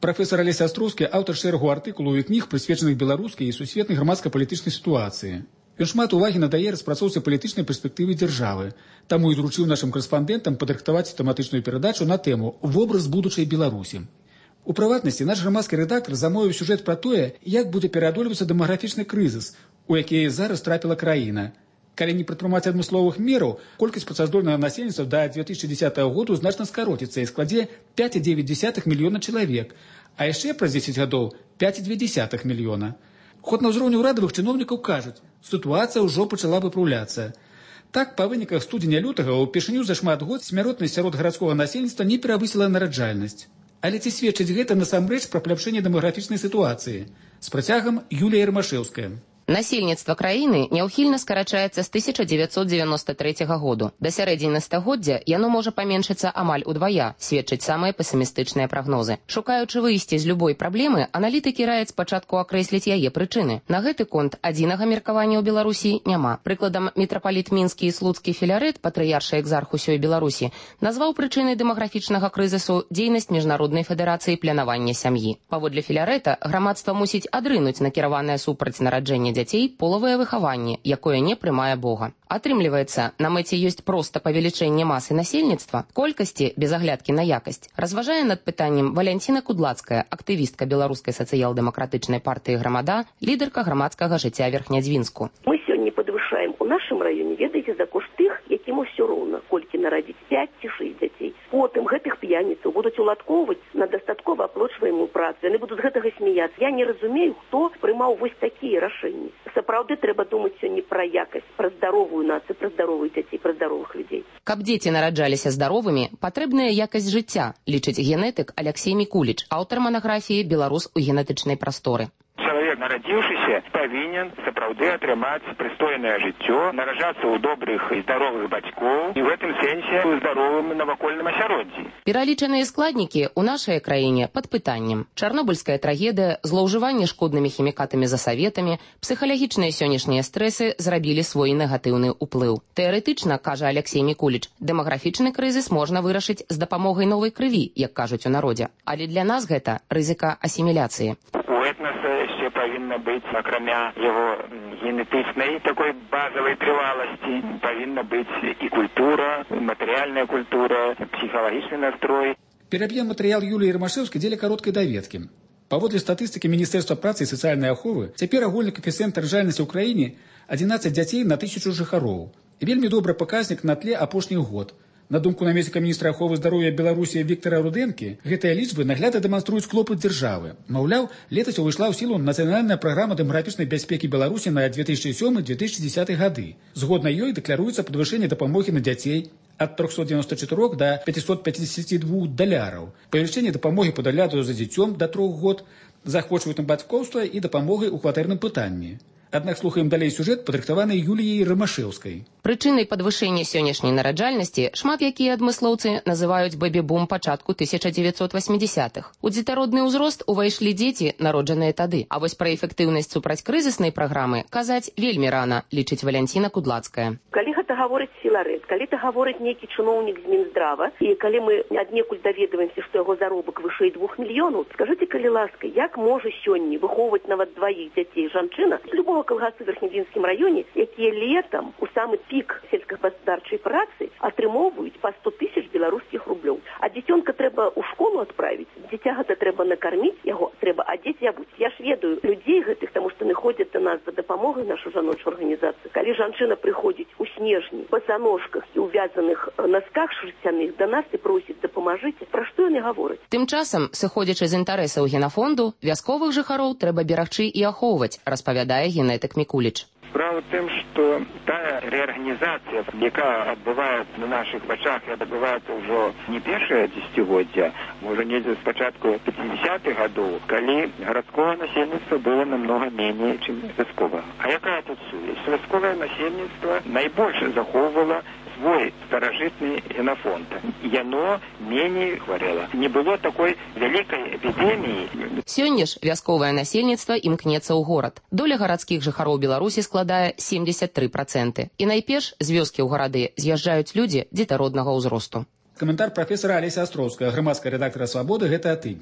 Прафесор Алеся Астроўскі аўтар шэрагу артыкулаў і кніг, прысвечаных беларускай і сусветнай грамадска-палітычнай сітуацыі. Ён шмат увагі надае распрацоўцы палітычнай перспектывы дзяржавы, таму і зручыў нашым корэспандэнтам падрыхтаваць тэматычную перадачу на тэму «Вобраз будучай Беларусі». У прыватнасці, наш грамадскі рэдактар замовіў сюжэт пра тое, як будзе пераадольвацца дэмаграфічны крызіс, у які зараз трапіла краіна. Калі не прадпрымаць адмысловых мераў, колькасць працаздольнага насельніцтва да две тысячи дзесятого году значна скароціцца і складзе пять целых девять десятых мільёна чалавек, а яшчэ праз дзесяць гадоў пять целых две десятых мільёна. Ход на ўзроўні ўрадавых чыноўнікаў кажуць, сітуацыя ўжо пачала выпраўляцца. Так, па выніках студзеня-лютага ўпершыню за шмат год смяротнасць сярод гарадскога насельніцтва не перавысіла нараджальнасць. Але ці сведчыць гэта насамрэч пра паляпшэнне дэмаграфічнай сітуацыі? З працягам Юлія Ірмашэўская. Насельніцтва краіны няўхільна скарачаецца з тысяча дзевяцьсот девяносто трэцяга году. Да сярэдзіны стагоддзя яно можа паменшыцца амаль удвая, сведчаць самыя песімістычныя прагнозы. Шукаючы выйсце з любой праблемы, аналітыкі раяць спачатку акрэсліць яе прычыны. На гэты конт адзінага меркавання ў Беларусі няма. Прыкладам, мітрапаліт мінскі і слуцкі Філарэт, патрыяршы экзарх усёй Беларусі, назваў прычынай дэмаграфічнага крызісу дзейнасць міжнароднай федэрацыі планавання сям'і. Паводле Філарэта, грамадства мусіць адрынуць накіраванае супраць нараджэння дзяцей полавае выхаванне, якое не прымае Бога. Атрымліваецца, на мэце ёсць проста павелічэнне масы насельніцтва, колькасці без аглядкі на якасць. Разважае над пытаннем Валянціна Кудлацкая, актывістка беларускай сацыял-дэмакратычнай партыі «Грамада», лідарка грамадскага жыцця Верхнядзвінску. Мы сёння падвышаем у нашым раёне, ведаеце, за кошт тых, якім усё роўна, колькі нарадзіць пять ці шэсць дзяцей. Потым гэтых п'яніцаў будуць уладкоўваць на дастаткова аплачваемую працу. Яны будуць з гэтага смяяцца. Я не разумею, хто прымаў вось такія рашэнні. Сапраўды трэба думаць сёння пра якасць, пра здаровую нацыю, пра здаровых дзяцей, пра здаровых людзей. Каб дзеці нараджаліся здаровымі, патрэбная якасць жыцця, лічыць генетык Алексей Мікуліч, аўтар манаграфіі «Беларус у генетычнай прасторы». Чалавек, нарадзіўшыся, павінен сапраўды атрымаць прыстойнае жыццё, нараджацца ў добрых і здаровых бацькоў і ў гэтым сэнсе ў здаровым навакольным асяроддзі. Пералічаныя складнікі ў нашай краіне пад пытаннем. Чарнобыльская трагедыя, злоўжыванне шкоднымі хімікатамі за саветамі, псіхалагічныя сённяшнія стрэсы зрабілі свой негатыўны ўплыў. Тэарэтычна, кажа Алексей Мікуліч, дэмаграфічны крызіс можна вырашыць з дапамогай новай крыві, як кажуць у народзе. Але для нас гэта рызыка асіміляцыі. У этнаса яшчэ павінна быць, акрамя яго генетычнай такой базавай трываласці, павінна быць і культура, матэрыяльная культура, псіхалагічны настрой. Пераб'ем матэрыял Юліі Ірмашэўскай дзеля кароткай даведкі. Паводле статыстыкі Міністэрства працы і сацыяльнай аховы, цяпер агульны каэфіцыент ражальнасці ў краіне адзінаццаць дзяцей на тысячу жыхароў. Вельмі добры паказнік на тле апошніх год. На думку намесніка міністра аховы здароўя Беларусі Віктара Рудэнкі, гэтыя лічбы наглядна дэманструюць клопат дзяржавы. Маўляў, летась увайшла ў сілу нацыянальная праграма дэмаграфічнай бяспекі Беларусі на две тысячи сёмы — две тысячи дзесятый гады. Згодна ёй дэкларуецца падвышэнне дапамогі на дзяцей ад трёхсот дзевяноста чатырох да пятисот пятидесяти двух даляраў, павелічэнне дапамогі па дагляду за дзіцём да трох год, заахвочваннем бацькоўства і дапамогай у кватэрным пытанні. Аднак слухаем далей сюжэт, падрыхтаваны Юліяй Ромашэўскай. Прычынай падвышэння сённяшняй нараджальнасці шмат якія адмыслоўцы называюць бэбі-бум пачатку тысяча дзевяцьсот восьмидесятых. У дзетародны ўзрост увайшлі дзеці, народжаныя тады. А вось пра эфектыўнасць супрацькрызіснай праграмы казаць вельмі рана, лічыць Валянціна Кудлацкая. Калі гэта гаворыць Філарэт, калі это гаворыць нейкі чыноўнік з Мінздрава, і калі мы аднекуль даведваемся, што яго заробак вышэй двух мільёнаў, скажыце, калі ласка, як можа сёння выхоўваць нават дваіх дзяцей жанчына з любого калгаса в Верхнедвінскім раёне, якія летам у самы пік сельскагаспадарчай працы атрымоўваюць па сто тысяч беларускіх рублёў. А дзіцёнка трэба ў школу адправіць, дзіця гэта трэба накарміць, яго трэба адзець і абуць. Я ж ведаю людзей гэтых, таму што яны ходзяць да нас за дапамогай нашу жаночую арганізацыю. Калі жанчына прыходзіць у снежні, басаножках і увязаных носках шерсцяных да нас і просіць дапамажыце, пра што яны гавораць? Тым часам, сыходзячы з інтарэсаў генафонду, вясковых жыхароў трэба берагчы і ахоўваць, распавядае генетык Мікуліч. Справа в тым, што тая рэарганізацыя, якая адбываецца на нашых вачах і адбываецца ўжо не першае дзесяцігоддзя, можа недзе з пачатку пятидесятых гадоў, калі гарадскога насельніцтва было намного меней, чым вясковага. А якая тут сувязь? Вясковае насельніцтва найбольш захоўвала свой старажытны генафонд. Яно меней хварэла. Не было такой вялікай эпідэміі. Сёння ж вясковае насельніцтва імкнецца ў горад. Доля гарадскіх жыхароў Беларусі складае семьдесят три проценты. І найперш з вёскі ў гарады з'язджаюць людзі дзетароднага ўзросту. Каментар прафесара Алеся Астроўскага, грамадская рэдактара «Свабоды» гэтага тыдня.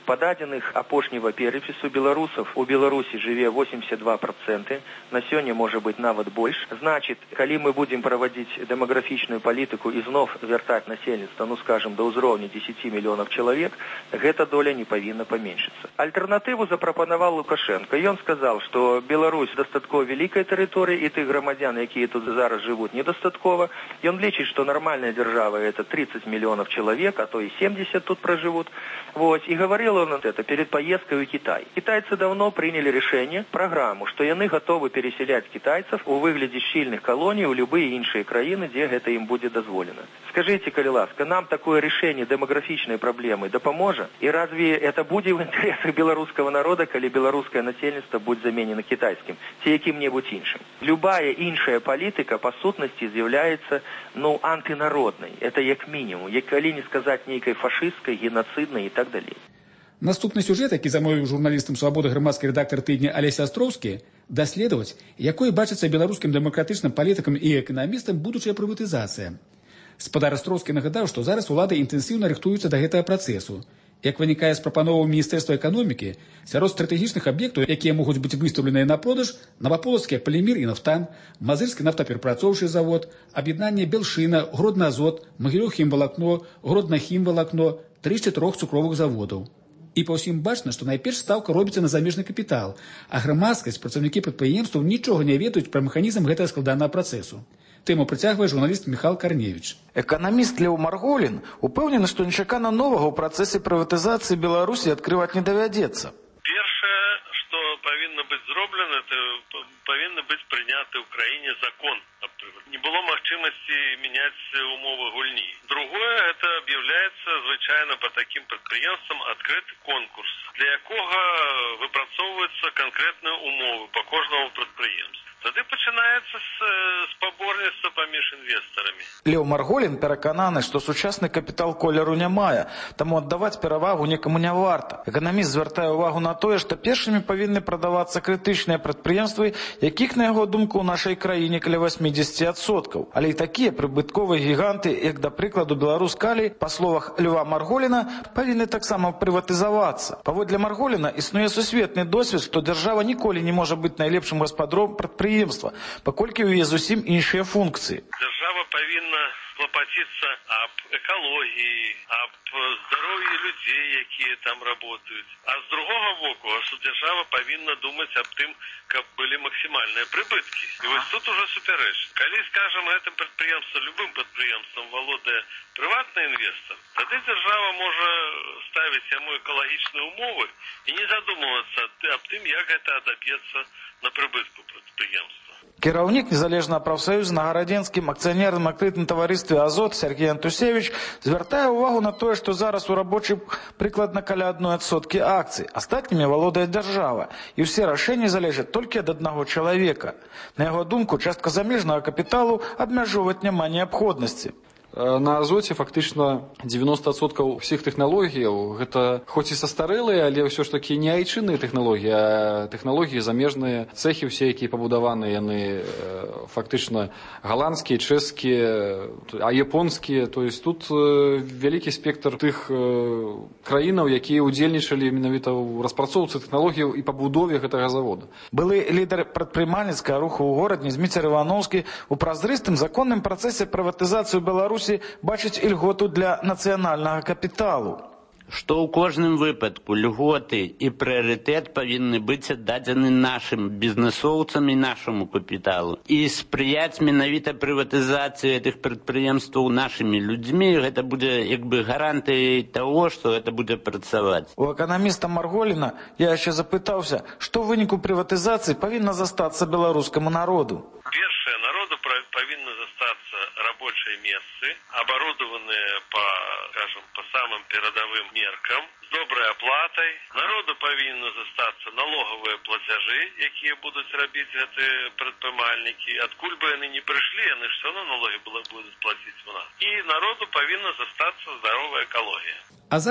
Па дадзеных апошняга перапісу беларусаў у Беларусі жыве восемьдесят два процента, на сёння можа быць нават больш. Значит, калі мы будзем праводзіць дэмаграфічную палітыку і знов вяртаць насельніцтва, ну скажем, да ўзроўня десять мільёнаў чалавек, гэта доля не павінна паменшыцца. Альтэрнатыву запрапанаваў Лукашенко. Ён сказаў, што Беларусь дастаткова вялікая тэрыторыя і тых грамадзян, якія тут зараз жывуць, недастаткова. Ён лічыць, што нармальная дзяржава это тридцать миллионов человек, а то и семьдесят тут проживут. Вот. И говорил он это перед поездкой в Китай. Китайцы давно приняли решение, программу, что яны готовы переселять китайцев у выгляде щільных колоний в любые іншыя краіны, где это им будет дозволено. Скажите, коли ласка, нам такое решение демографичной проблемы допоможет? И разве это будет в интересах белорусского народа, коли белорусское насельніцтва будет заменено китайским, ці яким-небудь іншим? Любая іншая политика, по сутности, з'является, ну, антинародной. Это як минимум. Як коли не сказать нейкой фашистской, геноцидной и так далее. Наступны сюжэт, які замовіў журналістам «Свабоды» грамадскі рэдактар тыдня Алеся Астроўскі, даследаваць, якой бачыцца беларускім дэмакратычным палітыкам і эканамістам будучая прыватызацыя. Спадар Астроўскі нагадаў, што зараз улады інтэнсіўна рыхтуюцца да гэтага працэсу. Як вынікае з прапановаў Міністэрства эканомікі, сярод стратэгічных аб'ектаў, якія могуць быць выстаўленыя на продаж, Новаполацкі полімер і нафтан, Мазырскі нафтаперапрацоўчы завод, аб'яднанне Белшына, Гродна-Азот, Магілёў-хімвалакно, Гродна-хімвалакно, тридцать-трох цукровых заводаў. І па ўсім бачна, што найперш стаўка робіцца на замежны капітал, а грамадскасць, працаўнікі прадпрыемстваў нічога не ведаюць пра механізм гэтага складанага працэсу. Тэму прыцягвае журналіст Міхал Карневіч. Эканаміст Леў Марголін упэўнены, што нечакана новага ў працэсе прыватызацыі Беларусі адкрываць не давядзецца. Першае, што павінна быць зроблена, это павінны быць прыняты ў краіне закон. Не было магчымасці мяняць умовы гульні. Другое, это объявляется звычайно по таким предприемствам открытый конкурс, для якога выпрацоўваюцца конкретныя умовы по кожнаму предприемству. Тады пачынаецца спаборніцтва паміж інвестарамі. Леў Марголін перакананы, што сучасны капітал колеру не мае, таму аддаваць перавагу некаму не варта. Эканаміст звяртае ўвагу на тое, што першымі павінны прадавацца крытычныя прадпрыемствы, якіх, на яго думку, у нашай краіне каля восемьдесят адсоткаў. Але і такія прыбытковыя гіганты, як, да прыкладу, Беларускалі, па словах Льва Марголіна, павінны таксама прыватызавацца. Паводле Марголіна існуе сусветны досвед, што дзяржава ніколі не можа быць найлепшым гаспадаром прадпрыемства, паколькі ў яе зусім іншыя функцыі. Дзяржава павінна клапаціцца аб экалогіі, аб здароўі людзей, якія там работаюць. А з другога боку, дзяржава павінна думаць аб тым, каб былі максімальныя прыбыткі. І вось тут ужо супярэч. Калі, скажам, гэтым прадпрыемствам, любым прадпрыемствам валодае прыватны інвестар, тады дзяржава можа ставіць яму экалагічныя умовы і не задумвацца аб тым, як гэта адаб'ецца на прыбытку прадпрыемства. Кіраўнік незалежнага прафсаюза на гарадзенскім акцыянерным адкрытым таварыстве «Азот» Сергей Антусевич звяртае ўвагу на тое, што зараз у рабочых прыкладна каля адной адсоткі акцый. Астатнімі валодае дзяржава, і ўсе рашэнні залежаць толькі ад аднаго чалавека. На яго думку, частка замежнага капіталу абмяжоўваць няма неабходнасці. На Азоце фактычна девяносто адсоткаў усіх тэхналогіяў гэта хоць і састарэлыя, але ўсё ж такі не айчынныя тэхналогіі, а тэхналогіі замежныя. Цэхі ўсе, якія пабудаваны, яны фактычна галандскія, чэшскія, а японскія. То есть тут вялікі спектр тых краінаў, якія ўдзельнічалі менавіта ў распрацоўцы тэхналогіяў і пабудове гэтага завода. Былы лідар прадпрымальніцкага руху ў горадні Зміцер Івановскі у празрыстым законным працэсе прыватызацыі Беларусі бачыць ільготу для нацыянальнага капіталу. Што ў кожным выпадку льготы і прыярытэт павінны быць аддадзены нашым бізнэсоўцам і нашаму капіталу. І спрыяць менавіта прыватызацыі гэтых прадпрыемстваў нашымі людзьмі, гэта будзе як бы гарантыяй таго, што гэта будзе працаваць. У эканаміста Марголіна я яшчэ запытаўся, што ў выніку прыватызацыі павінна застацца беларускаму народу. Першае, народу павінны застацца рабочыя месцы, абарудаваныя по, скажем, по самым перадавым меркам, з добрай аплатай. Народу павінны застацца налогавыя плацяжы, якія будуць рабіць гэтыя прадпрымальнікі. Адкуль бы яны не прыйшлі, яны ж все равно налогі будуць плаціць у нас. І народу павінна застацца здаровая экалогія. А зараз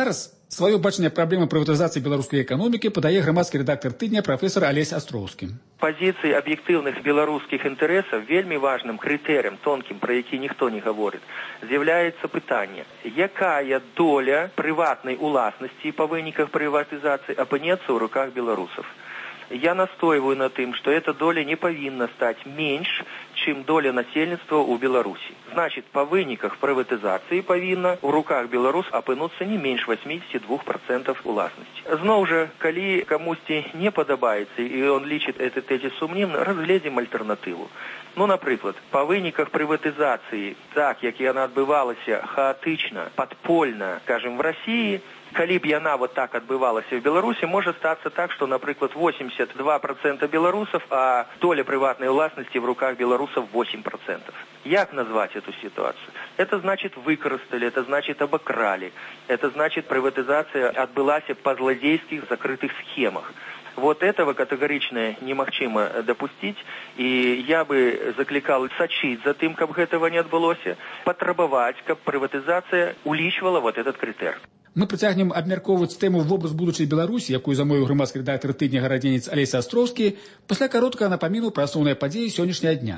Свое бачанне праблемы прыватызацыі беларускай эканомікі падае грамадскі рэдактар тыдня прафесор Алесь Астроўскі. Пазіцыі аб'ектыўных беларускіх інтарэсаў вельмі важным крытэрыем, тонкім, пра які ніхто не гаворыць, з'яўляецца пытанне, якая доля прыватнай уласнасці па выніках прыватызацыі апынецца ў руках беларусаў. Я настойваю на тым, что эта доля не повинна стать меньше, чем доля насельніцтва ў Беларусі. Значит, по выниках приватизации повинна в руках белорус апынуцца не меньше восемьдесят два процента уласнасці. Зноў жа, калі камусьці не падабаецца и он лічыць это тезис сумнівна, разгледзім альтэрнатыву. Ну, напрыклад, по выниках приватизации, так як яна адбывалася хаотычна, подпольна, скажем, в России, калі б яна вот так адбывалася в Беларуси, может статься так, что, напрыклад, восемьдесят два процента белорусов, а доля приватной власности в руках белорусов восемь процентов. Як назвать эту ситуацию? Это значит выкористали, это значит обокрали, это значит приватизация отбылась по злодейских закрытых схемах. Вот этого категорично немагчыма допустить, и я бы закликал сачить за тым, каб гэтага не адбылося, патрабаваць, каб приватизация улічвала вот этот крытэр. Мы працягнем абмяркоўваць тэму вобраз будучай Беларусі, якую замовіў грамадскі рэдактар тыдня гарадзенец Алесь Астроўскі, пасля кароткага напаміну пра асноўныя падзеі сённяшняга дня.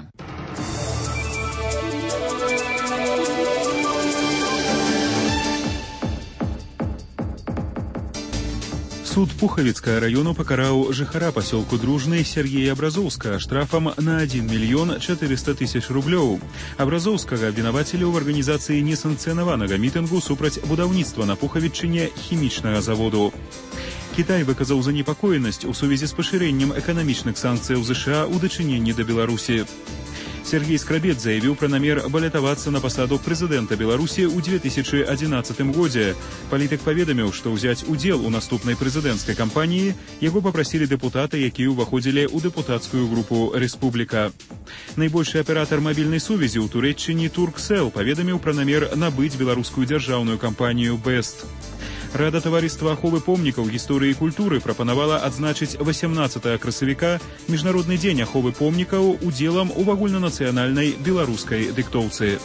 Суд Пуховицкого району покарал жыхара поселку Дружный Сергея Абразовского штрафом на один миллион четыреста тысяч рублей. Абразовского обвинуватели в организации несанкционованного митингу супраць будаўніцтва на Пуховичине химичного заводу. Китай выказал занепокоенность у сувязі з пашырэннем эканамічных санкцыяў США у дачыненні да Беларусі. Сергей Скрабец заявил про намер баллотоваться на посаду президента Беларуси ў две тысячи одиннадцатым годзе. Политик поведомил, что взять удел у наступной президентской кампании его попросили депутаты, якія ўваходзілі ў депутатскую группу «Республика». Найбольшы аператор мобильной сувязі ў Турэччыне Турксел поведомил про намер набыць беларускую дзяржаўную кампанию «Бест». Рада таварыства аховы помнікаў гісторыі і культуры прапанавала адзначыць восемнадцатага красавіка міжнародны дзень аховы помнікаў удзелам у агульнанацыянальнай беларускай дыктоўцы.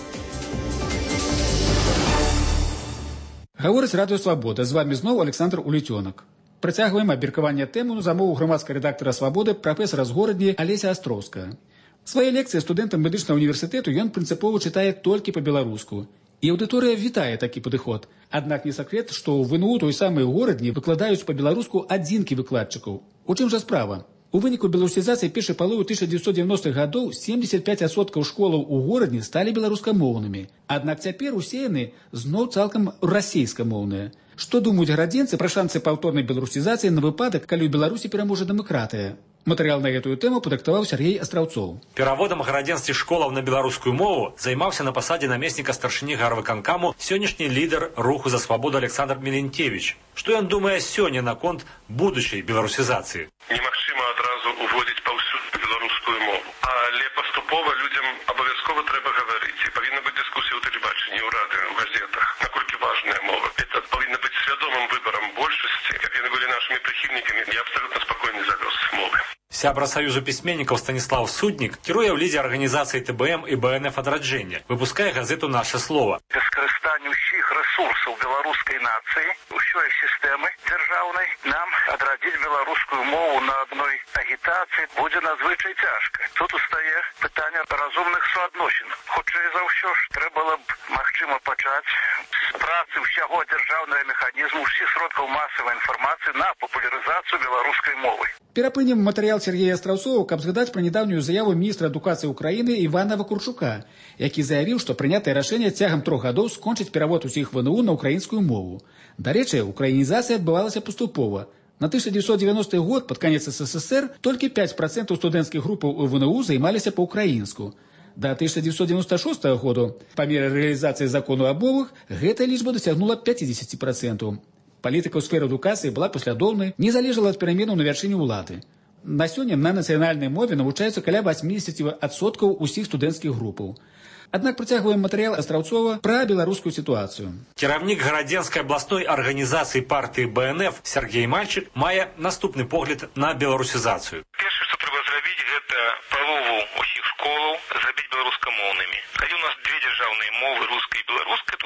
Гаворыць радыё Свабода. З вами зноў Александр Уліцёнак. Працягваем абмеркаванне тэмы на замову грамадскага рэдактара Свабоды прафесара з горадні Алеся Астроўскага. Свае лекцыі студэнтам медычнага універсітэту ён прынцыпова чытае толькі па-беларуску. І аўдыторыя вітае такі падыход. Аднак не сакрет, што ў ВНУ той самай горадні выкладаюць па-беларуску адзінкі выкладчыкаў. У чым жа справа? У выніку беларусізацыі першай паловы тысяча дзевяцьсот девяностых гадоў семьдесят пять адсоткаў школаў у горадні сталі беларускамоўнымі. Аднак цяпер усе яны зноў цалкам расейскамоўныя. Што думаюць гарадзенцы пра шансы паўторнай беларусізацыі на выпадак, калі ў Беларусі пераможа дэмакратыя? Матэрыял на гэтую тэму падрыхтаваў Сергей Астраўцоў. Пераводам гарадзенскіх школаў на беларускую мову займаўся на пасадзе намесніка старшыні гарвыканкаму сённяшні лідар руху за свабоду Александр Меленкевич. Што ён думае сёння наконт будучай беларусізацыі? Немагчыма адразу уводзіць паўсюль беларускую мову, але паступова людзям абавязкова трэба гаварыць. І павінна быць дыскусія ў тэлебачанні, ў радыё, ў газетах, наколькі важная мова. Это павінна быць свядомым выбарам большасці, каб яны былі нашымі прыхільнікамі. Я абсалютна спакойны за лёс мовы. Сябра Саюзу пісьменнікаў Станіслав Суднік кіруе ў лідзе арганізацыі Тэ Бэ Эм і Бэ Эн Эф адраджэння, выпускае газету «Наша слово». Скарыстанне ўсіх рэсурсаў беларускай нацыі, ўсёй сістэмы дзяржаўнай, нам адрадзіць беларускую мову на адной агітацыі будзе надзвычай цяжка. Тут устае пытанне разумных суадносін. Хутчэй за ўсё ж трэба б, магчыма, пачаць з працы ўсяго дзяржаўнага механізму, ўсіх сродкаў масавай інфармацыі на папулярызацыю беларускай мовы. Перапынем матэрыял Сергея Астраўцова, каб згадаць пра нядаўнюю заяву міністра адукацыі ўкраіны Івана Вакурчука, які заявіў, што прынятае рашэнне цягам трох гадоў скончыць перавод усіх ВНУ на ўкраінскую мову. Дарэчы, украінізацыя адбывалася паступова. На тысяча девятьсот девяностый год, пад канец эс эс эс эр, толькі пять процентаў студэнцкіх групаў у ВНУ займаліся па-ўкраінску. Да тысяча девятьсот девяносто шестого году, па меры рэалізацыі закону аб мовах, гэтая лічба дасягнула пятьдесят процентов. Палітыка ў сферы адукацыі была паслядоўнай, не залежала ад пераменаў на вяршыні ўлады. На сёння на нацыянальнай мове навучаюцца каля восемьдесят адсоткаў усіх студэнцкіх групаў. Аднак працягваем матэрыял Астраўцова пра беларускую сітуацыю. Кіраўнік гарадзенскай абласной арганізацыі партыі Бэ Эн Эф Сергей Мальчык мае наступны погляд на беларусізацыю. Першае, што трэба зрабіць, гэта палову ўсіх школаў зрабіць беларускамоўнымі. Калі у нас две дзяржаўныя мовы, руская і беларуская, то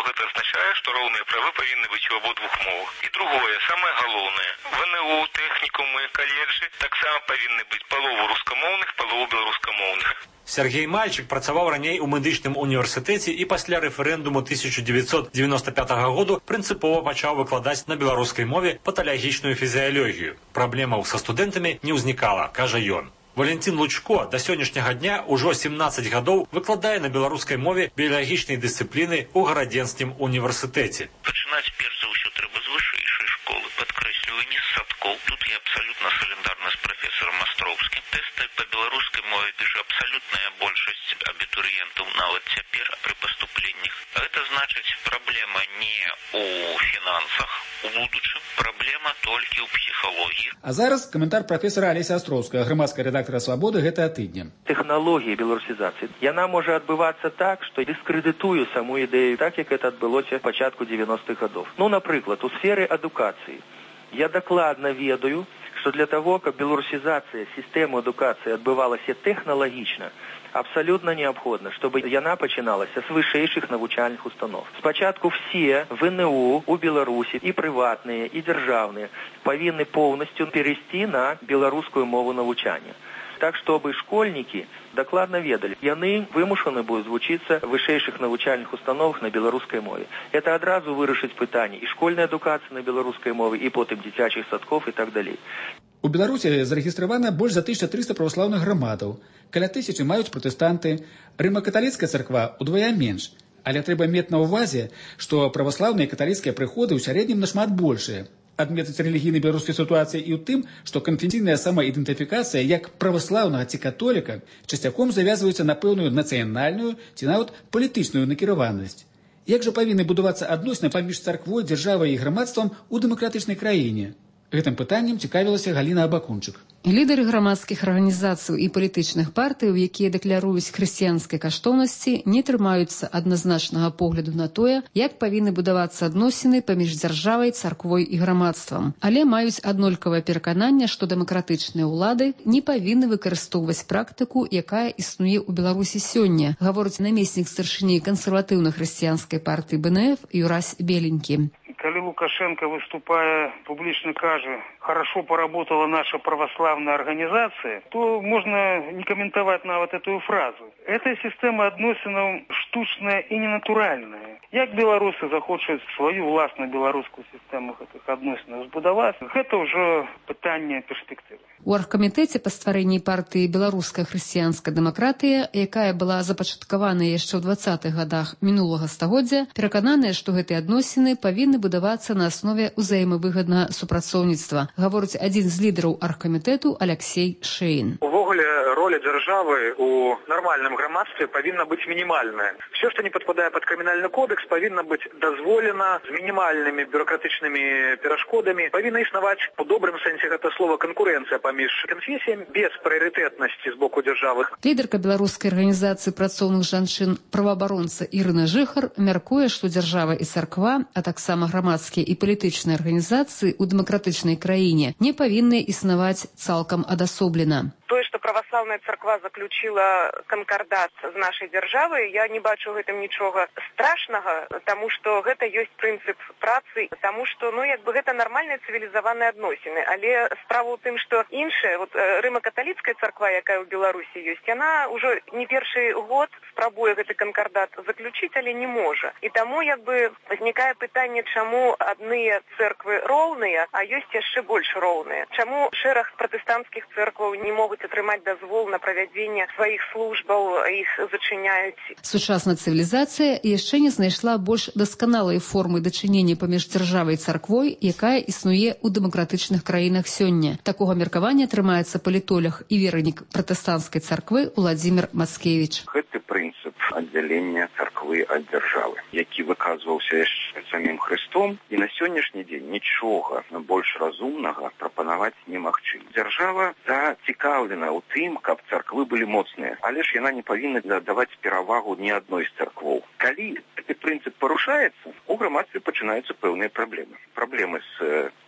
гэта азначае, што роўныя правы павінны быць у абодвух мовах. І другое, самае галоўнае, вэ эн у, тэхнікумы, каледжы таксама павінны быць палову рускамоўных, палову беларускамоўных. Сергей Мальчик працаваў раней у медычным універсітэце і пасля рэферэндуму тысяча девятьсот девяносто пятого году прынцыпова пачаў выкладаць на беларускай мове паталагічную фізіялогію. Праблемаў са студэнтамі не ўзнікала, кажа ён. Валентин Лучко да сённяшняга дня ўжо семнадцаць гадоў выкладае на беларускай мове біялагічнай дысцыпліны ў гарадзенскім універсітэце. Пачынаць перш за ўсё трэба з вышэйшай школы, падкрэсліваю, не з садкоў. Тут я абсалютна салідарна з прафесарам Астроўскім. Тэсты па беларускай мове піша абсалютная большасць абітурыентаў нават цяпер пры паступленнях. Гэта значыць, праблема не ў фінансах у будучым, праблема толькі ў псіхалогіі. А зараз каментар прафесара Алеся Астроўскага, грамадская рэдактара «Свабоды» гэтага тыдня. Тэхналогія беларусізацыі, яна можа адбывацца так, што дыскрэдытуе саму ідэю, так як гэта адбылося ў пачатку девяностых гадоў. Ну, напрыклад, у сферы адукацыі. Я дакладна ведаю, што для того, каб беларусізацыя сістэмы адукацыі адбывалася тэхналагічна, абсолютно необходимо, чтобы яна пачыналася з вышэйшых навучальных установ. Спачатку все вэ эн у у Беларусі, і прыватныя, і дзяржаўныя, павінны поўнасцю перайсці на беларускую мову навучання. Так, чтобы школьнікі дакладна ведалі, яны вымушаны будуць вучыцца в вышэйшых навучальных установах на беларускай мове. Это адразу вырашыць пытанне і школьнай адукацыі на беларускай мове, і потым дзіцячых садков і так далей. У Беларусі зарэгістравана больш за тысяча трыста праваслаўных грамадаў. Каля тысячы маюць пратэстанты. Рыма-каталіцкая царква удвая менш. Але трэба мець на ўвазе, што праваслаўныя і каталіцкія прыходы ў сярэднім нашмат большыя. Адметыць рэлігійнай беларускай сітуацыі і ў тым, што канфесійная самаідэнтыфікацыя як праваслаўнага ці католіка часцяком завязваецца на пэўную нацыянальную ці нават палітычную накіраванасць. Як жа павінны будавацца адносіны паміж царквой, дзяржавай і грамадствам у дэмакратычнай краіне? Гэтым пытаннем цікавілася Галіна Абакунчык. Лідары грамадскіх арганізацый і палітычных партый, якія дэкляруюць хрысціянскай каштоўнасці, не трымаюцца адназначнага погляду на тое, як павінны будавацца адносіны паміж дзяржавай, царквой і грамадствам. Але маюць аднолькавае перакананне, што дэмакратычныя ўлады не павінны выкарыстоўваць практыку, якая існуе ў Беларусі сёння, гаворыць намеснік старшыні кансерватыўна-хрысціянскай партыі бэ эн эф Юрась Беленькі. Коли Лукашенко, выступая, публично кажет, хорошо поработала наша православная организация, то можно не комментовать на вот эту фразу. Эта система адносінаў штучная и ненатуральная. Як белорусы захочуць свою власную белорусскую систему этих адносінаў збудаваць, гэта ўжо пытанне перспектывы. У аргкамітэце па стварэнні партыі «Беларуская хрысціянская дэмакратыя», якая была запачаткавана яшчэ ў двадцатых гадах мінулага стагоддзя, перакананыя, што гэтыя адносіны павінны будавацца на аснове ўзаемавыгаднага супрацоўніцтва, гаворыць адзін з лідараў аргкамітэту Алексей Шейн. Увогуле, роля дзяржавы у нармальным грамадстве павінна быць мінімальная. Все, што не падпадае пад крымінальны кодекс, павінна быць дазволена з мінімальнымі бюрократычнымі перашкодамі. Павінна існаваць у добрым сэнсе гэта слова канкурэнцыя паміж канфесіямі без прыярытэтнасці з боку дзяржавы. Лідарка беларускай арганізацыі працоўных жанчын праваабаронца Ірына Жыхар мяркуе, што дзяржава і царква, а таксама грамадскія і палітычныя арганізацыі ў дэмакратычнай краіне не павінны існаваць цалкам адасоблена. Тое, што праваслаўная царква заключила канкардат з нашай дзяржавай, я не бачу гэтым нічога страшнага, таму што гэта ёсць прынцып працы, таму што, ну, як бы гэта нармальныя цывілізаваныя адносіны. Але справа ў тым, што іншая, вот рыма-каталіцкая царква, якая ў Беларусі ёсць, яна ўжо не першы год спрабуе гэты канкардат заключыць, але не можа. І таму, як бы, узнікае пытанне, чаму адныя цэрквы роўныя, а ёсць яшчэ больш роўныя. Чаму шэраг пратэстанцкіх цэркваў не могуць атрымаць дазвол на правядзенне сваіх службаў, іх зачыняюць. Сучасная цывілізацыя яшчэ не знайшла больш дасканалай формы дачынення паміж дзяржавай і царквой, якая існуе ў дэмакратычных краінах сёння. Такога меркавання трымаецца палітолог і вернік пратэстанцкай царквы Уладзімір Мацкевіч. Гэты прынцып аддзялення царквы ад дзяржавы, які выказваўся яшчэ самім Христом, і на сённяшні дзень нічога больш разумнага прапанаваць немагчыма. Дзяржава зацікаўлена ў тым, каб царквы былі моцныя, але ж яна не павінна даваць перавагу ні адной з царквоў. Калі гэты прынцып парушаецца, у грамадстве пачынаюцца пэўныя праблемы. Праблемы з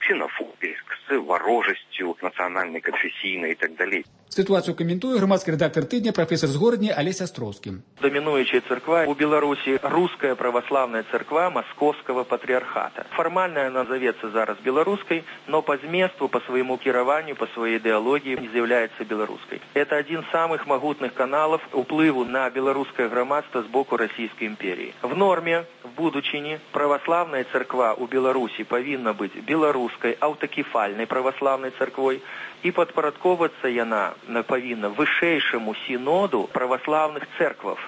ксенофобией, с ворожестью национальной, конфессийной и так далее. Ситуацию комментует громадский редактор «Тыдня» профессор Згородни Олесь Островский. Доминующая церква у Беларуси русская православная церква Московского патриархата. Формально она зовется зараз белорусской, но по зместу, по своему кированию, по своей идеологии не является белорусской. Это один из самых могутных каналов уплыву на белорусское громадство с боку Российской империи. В норме, в будучине, православная церква у Беларуси повинна быть белорусской, аўтакефальной православной церквой, и подпарадковываться яна повинна вышэйшаму синоду православных церкваў.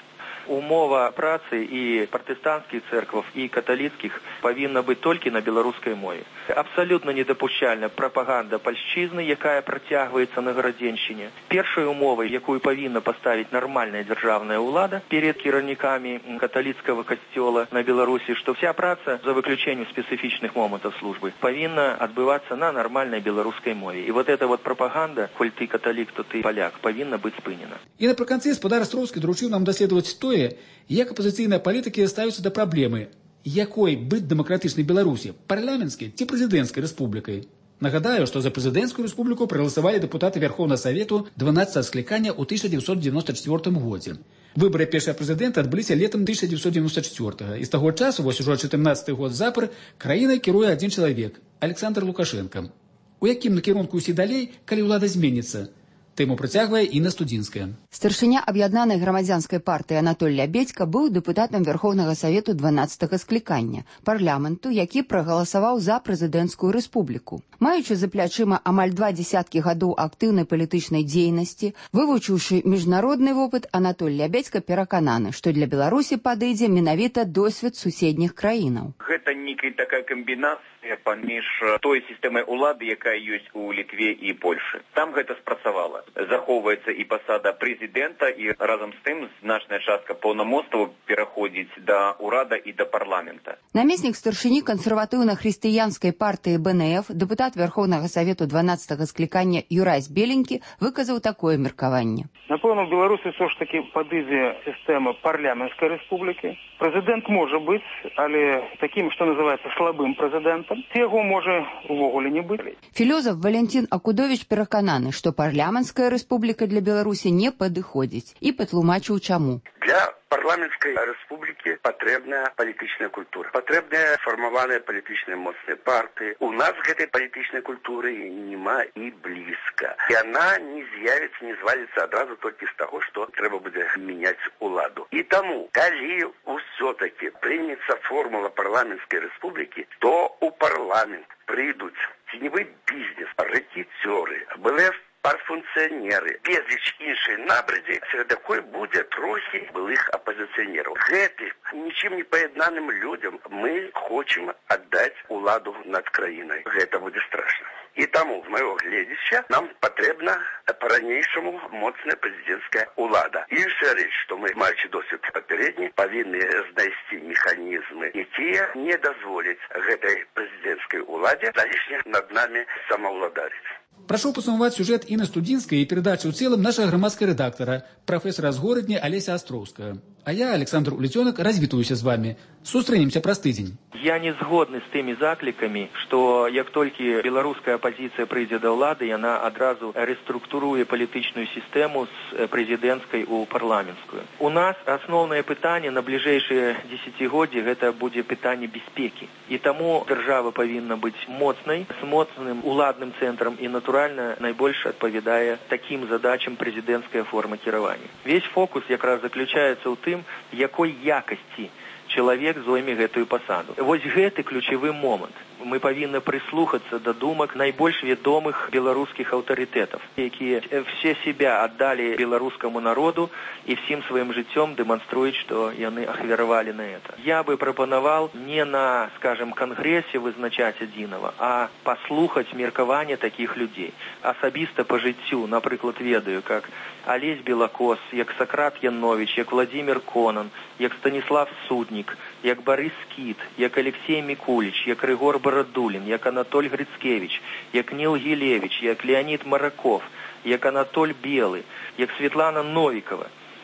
Умова працы и протестантских церквов, и католицких повинна быть только на белорусской мове. Абсолютно недопущальна пропаганда польшчизны, якая протягивается на Городенщине. Першей умовой, якую повинна поставить нормальная державная улада перед кіраўнікамі католицкого костела на Беларуси, что вся праца, за выключением специфичных моментов службы, повинна отбываться на нормальной белорусской мове. И вот эта вот пропаганда, коль ты католик, то ты поляк, повинна быть спынена. И напрыканцы спадар Островскі доручил нам доследовать тое, як апозіцыйныя палітыкі ставяцца да праблемы, якой быць дэмакратычнай Беларусі, парламенцкай ці прэзідэнцкай рэспублікай. Нагадаю, што за прэзідэнцкую рэспубліку прагаласавалі дэпутаты Верховнага Савету дванаццатага склікання ў тысяча дзевяцьсот девяносто четвёртым годзе. Выборы першага прэзідэнта адбыліся летам тысяча девяцьсот девяносто четвёртага, і з таго часу, вось ужо чатырнаццаты год запар, краінай кіруе адзін чалавек – Александр Лукашенко. У якім накірунку ісці далей, калі ўлада зменіцца? Тэму працягвае Інна Студзінская. Старшыня аб'яднанай грамадзянскай партыі Анатоль Лябедзька быў дэпутатам Верховнага Савету дванаццатага склікання парламенту, які прагаласаваў за прэзідэнцкую рэспубліку. Маючы за плячыма амаль два дзесяткі гадоў актыўнай палітычнай дзейнасці, вывучыўшы міжнародны вопыт, Анатоль Лябедзька перакананы, што для Беларусі падыдзе менавіта досвед суседніх краінаў. Гэта некая такая камбінацыя паміж той сістэмай улады, якая ёсць у Літве і Польшы. Там гэта спрацавала. Захоўваецца і пасада прэзідэнта, і разам з тым значная частка паўнамоцтваў пераходзіць да ўрада і да парламента. Намеснік старшыні кансерватыўна-хрысціянскай партыі Бэ Эн Эф, дэпутат Верховнага Савету дванаццатага склікання Юрась Беленькі выказаў такое меркаванне. Напэўна, у Беларусі ўсё ж такі падыдзе сістэма парламенцкай рэспублікі. Прэзідэнт можа быць, але такім, што называецца слабым прэзідэнтам, яго можа увогуле не быць. Філёзаф Валентин Акудович перакананы, што парламенцкая рэспубліка для Беларусі не падыходзіць, і патлумачыў чаму. Для парламентской республики потребная политическая культура. Потребная формованная политическая моцная партия. У нас этой политической культуры нема и близко. И она не з'явится, не звалится одразу только из того, что треба будет менять уладу. И тому, коли все-таки примется формула парламентской республики, то у парламента придут теневой бизнес, рэкетёры, БЛФ, парфункцыянеры, безліч іншай набрыдзі, сярод якой будзе трохі былых апозіцыянераў. Гэтых нічым не паяднаным людям мы хочам аддаць уладу над краінай. Гэта будзе страшна. І таму, з майго гледзяча, нам патрэбна па-ранейшаму моцная прэзідэнцкая улада. І ўся рэч, што мы, маючы досвед папярэдні, павінны знайсці механізмы, якія не дазволяць гэтай прэзідэнцкай уладзе залішне над намі самаўладарыць. Прошу подсумовать сюжет Инны Студинской и передачу в целом нашего громадского редактора, профессора Згородни Олеся Островского. А я, Александр Улитенок, развітуюся з вами. Сустрэнемся праз тыдзень. Я не згодны з тымі заклікамі, што як толькі беларуская апозіцыя прыйдзе да ўлады, яна адразу рэструктуруе палітычную сістэму з прэзідэнцкай у парламенцкую. У нас асноўнае пытанне на бліжэйшыя дзесяцігоддзі гэта будзе пытанне бяспекі. І таму дзяржава павінна быць моцнай, з моцным уладным цэнтрам і натуральна найбольш адпавядае такім задачам прэзідэнцкая форма кіравання. Весь фокус якраз заключаецца ў тым, якой якасці чалавек зойме гэтую пасаду. Вось гэты ключавы момант. Мы павінны прыслухацца да думак найбольш вядомых беларускіх аўтарытэтаў, якія все себя аддалі беларускаму народу і всім сваім жыццём дэманструюць, што яны ахвяравалі на это. Я бы прапанаваў не на, скажем, кангрэсе вызначаць адзінава, а паслухаць меркаванне такіх людзей. Асабіста па жыццю, напрыклад, ведаю, как Алесь Белакос, як Сакрат Янович, як Владимир Конан, як Станіслав Суднік, як Борис Скіт, як Алексей Мікуліч, як Рыгор Барадулін, як Анатоль Грицкевич, як Ніл Гілевич, як Леонид Мараков, як Анатоль Белы, як Светлана Новікова.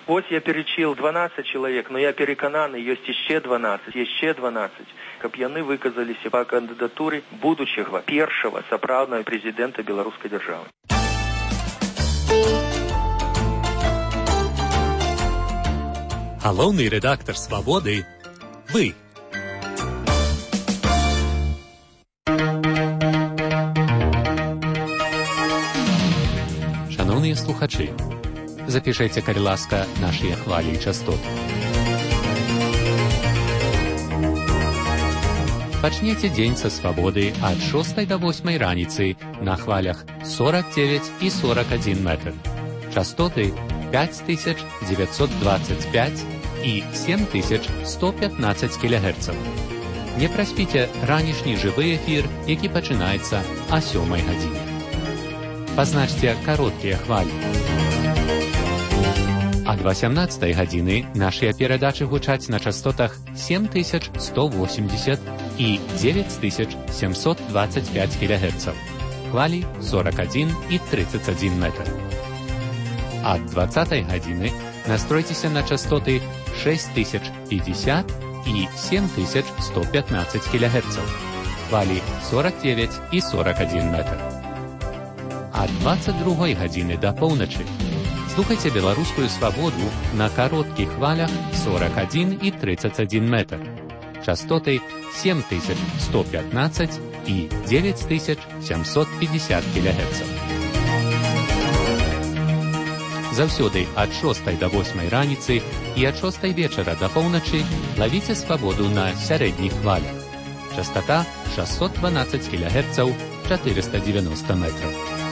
Вось я перечил дванаццаць чалавек, но я перекананы, ёсць яшчэ дванаццаць, яшчэ дванаццаць, каб яны выказаліся па кандыдатуры будучага першага сапраўднага прэзідэнта беларускай дзяржавы. Галоўны рэдактар «Свабоды» – вы. Шановныя слухачы, запішайце, калі ласка, нашыя хвалі і частоты. Пачнеце дзень са «Свабоды» ад шостай да восьмай раніцы на хвалях сорок девять і сорок один метр. Частоты пять тысяч девятьсот двадцать пять і семь тысяч сто пятнадцать кілогерцаў. Не праспіце ранішні жывы эфір, які пачынаецца а сёмай гадзіне. Пазначце кароткія хвалі. Ад васямнаццатай гадзіны нашыя перадачы гучаць на частотах семь тысяч сто восемьдесят і девять тысяч семьсот двадцать пять кілогерцаў. Хвалі сорок один і тридцать один метр. Ад двадцатай гадзіны настройцеся на частоты шесть тысяч пятьдесят і семь тысяч сто пятнадцать кілогерцаў. Хвалі сорок девять і сорок один метр. Ад двадцать другой гадзіны да поўначы слухайце беларускую «Свабоду» на кароткіх хвалях сорок один і тридцать один метр. Частоты семь тысяч сто пятнадцать і девять тысяч семьсот пятьдесят кілогерцаў. Заўсёды ад шостай да восьмай раніцы і ад шостай вечара да поўначы лавіце «Свабоду» на сярэдніх хвалях. Частота шестьсот двенадцать кілогерцаў, четыреста девяносто метров.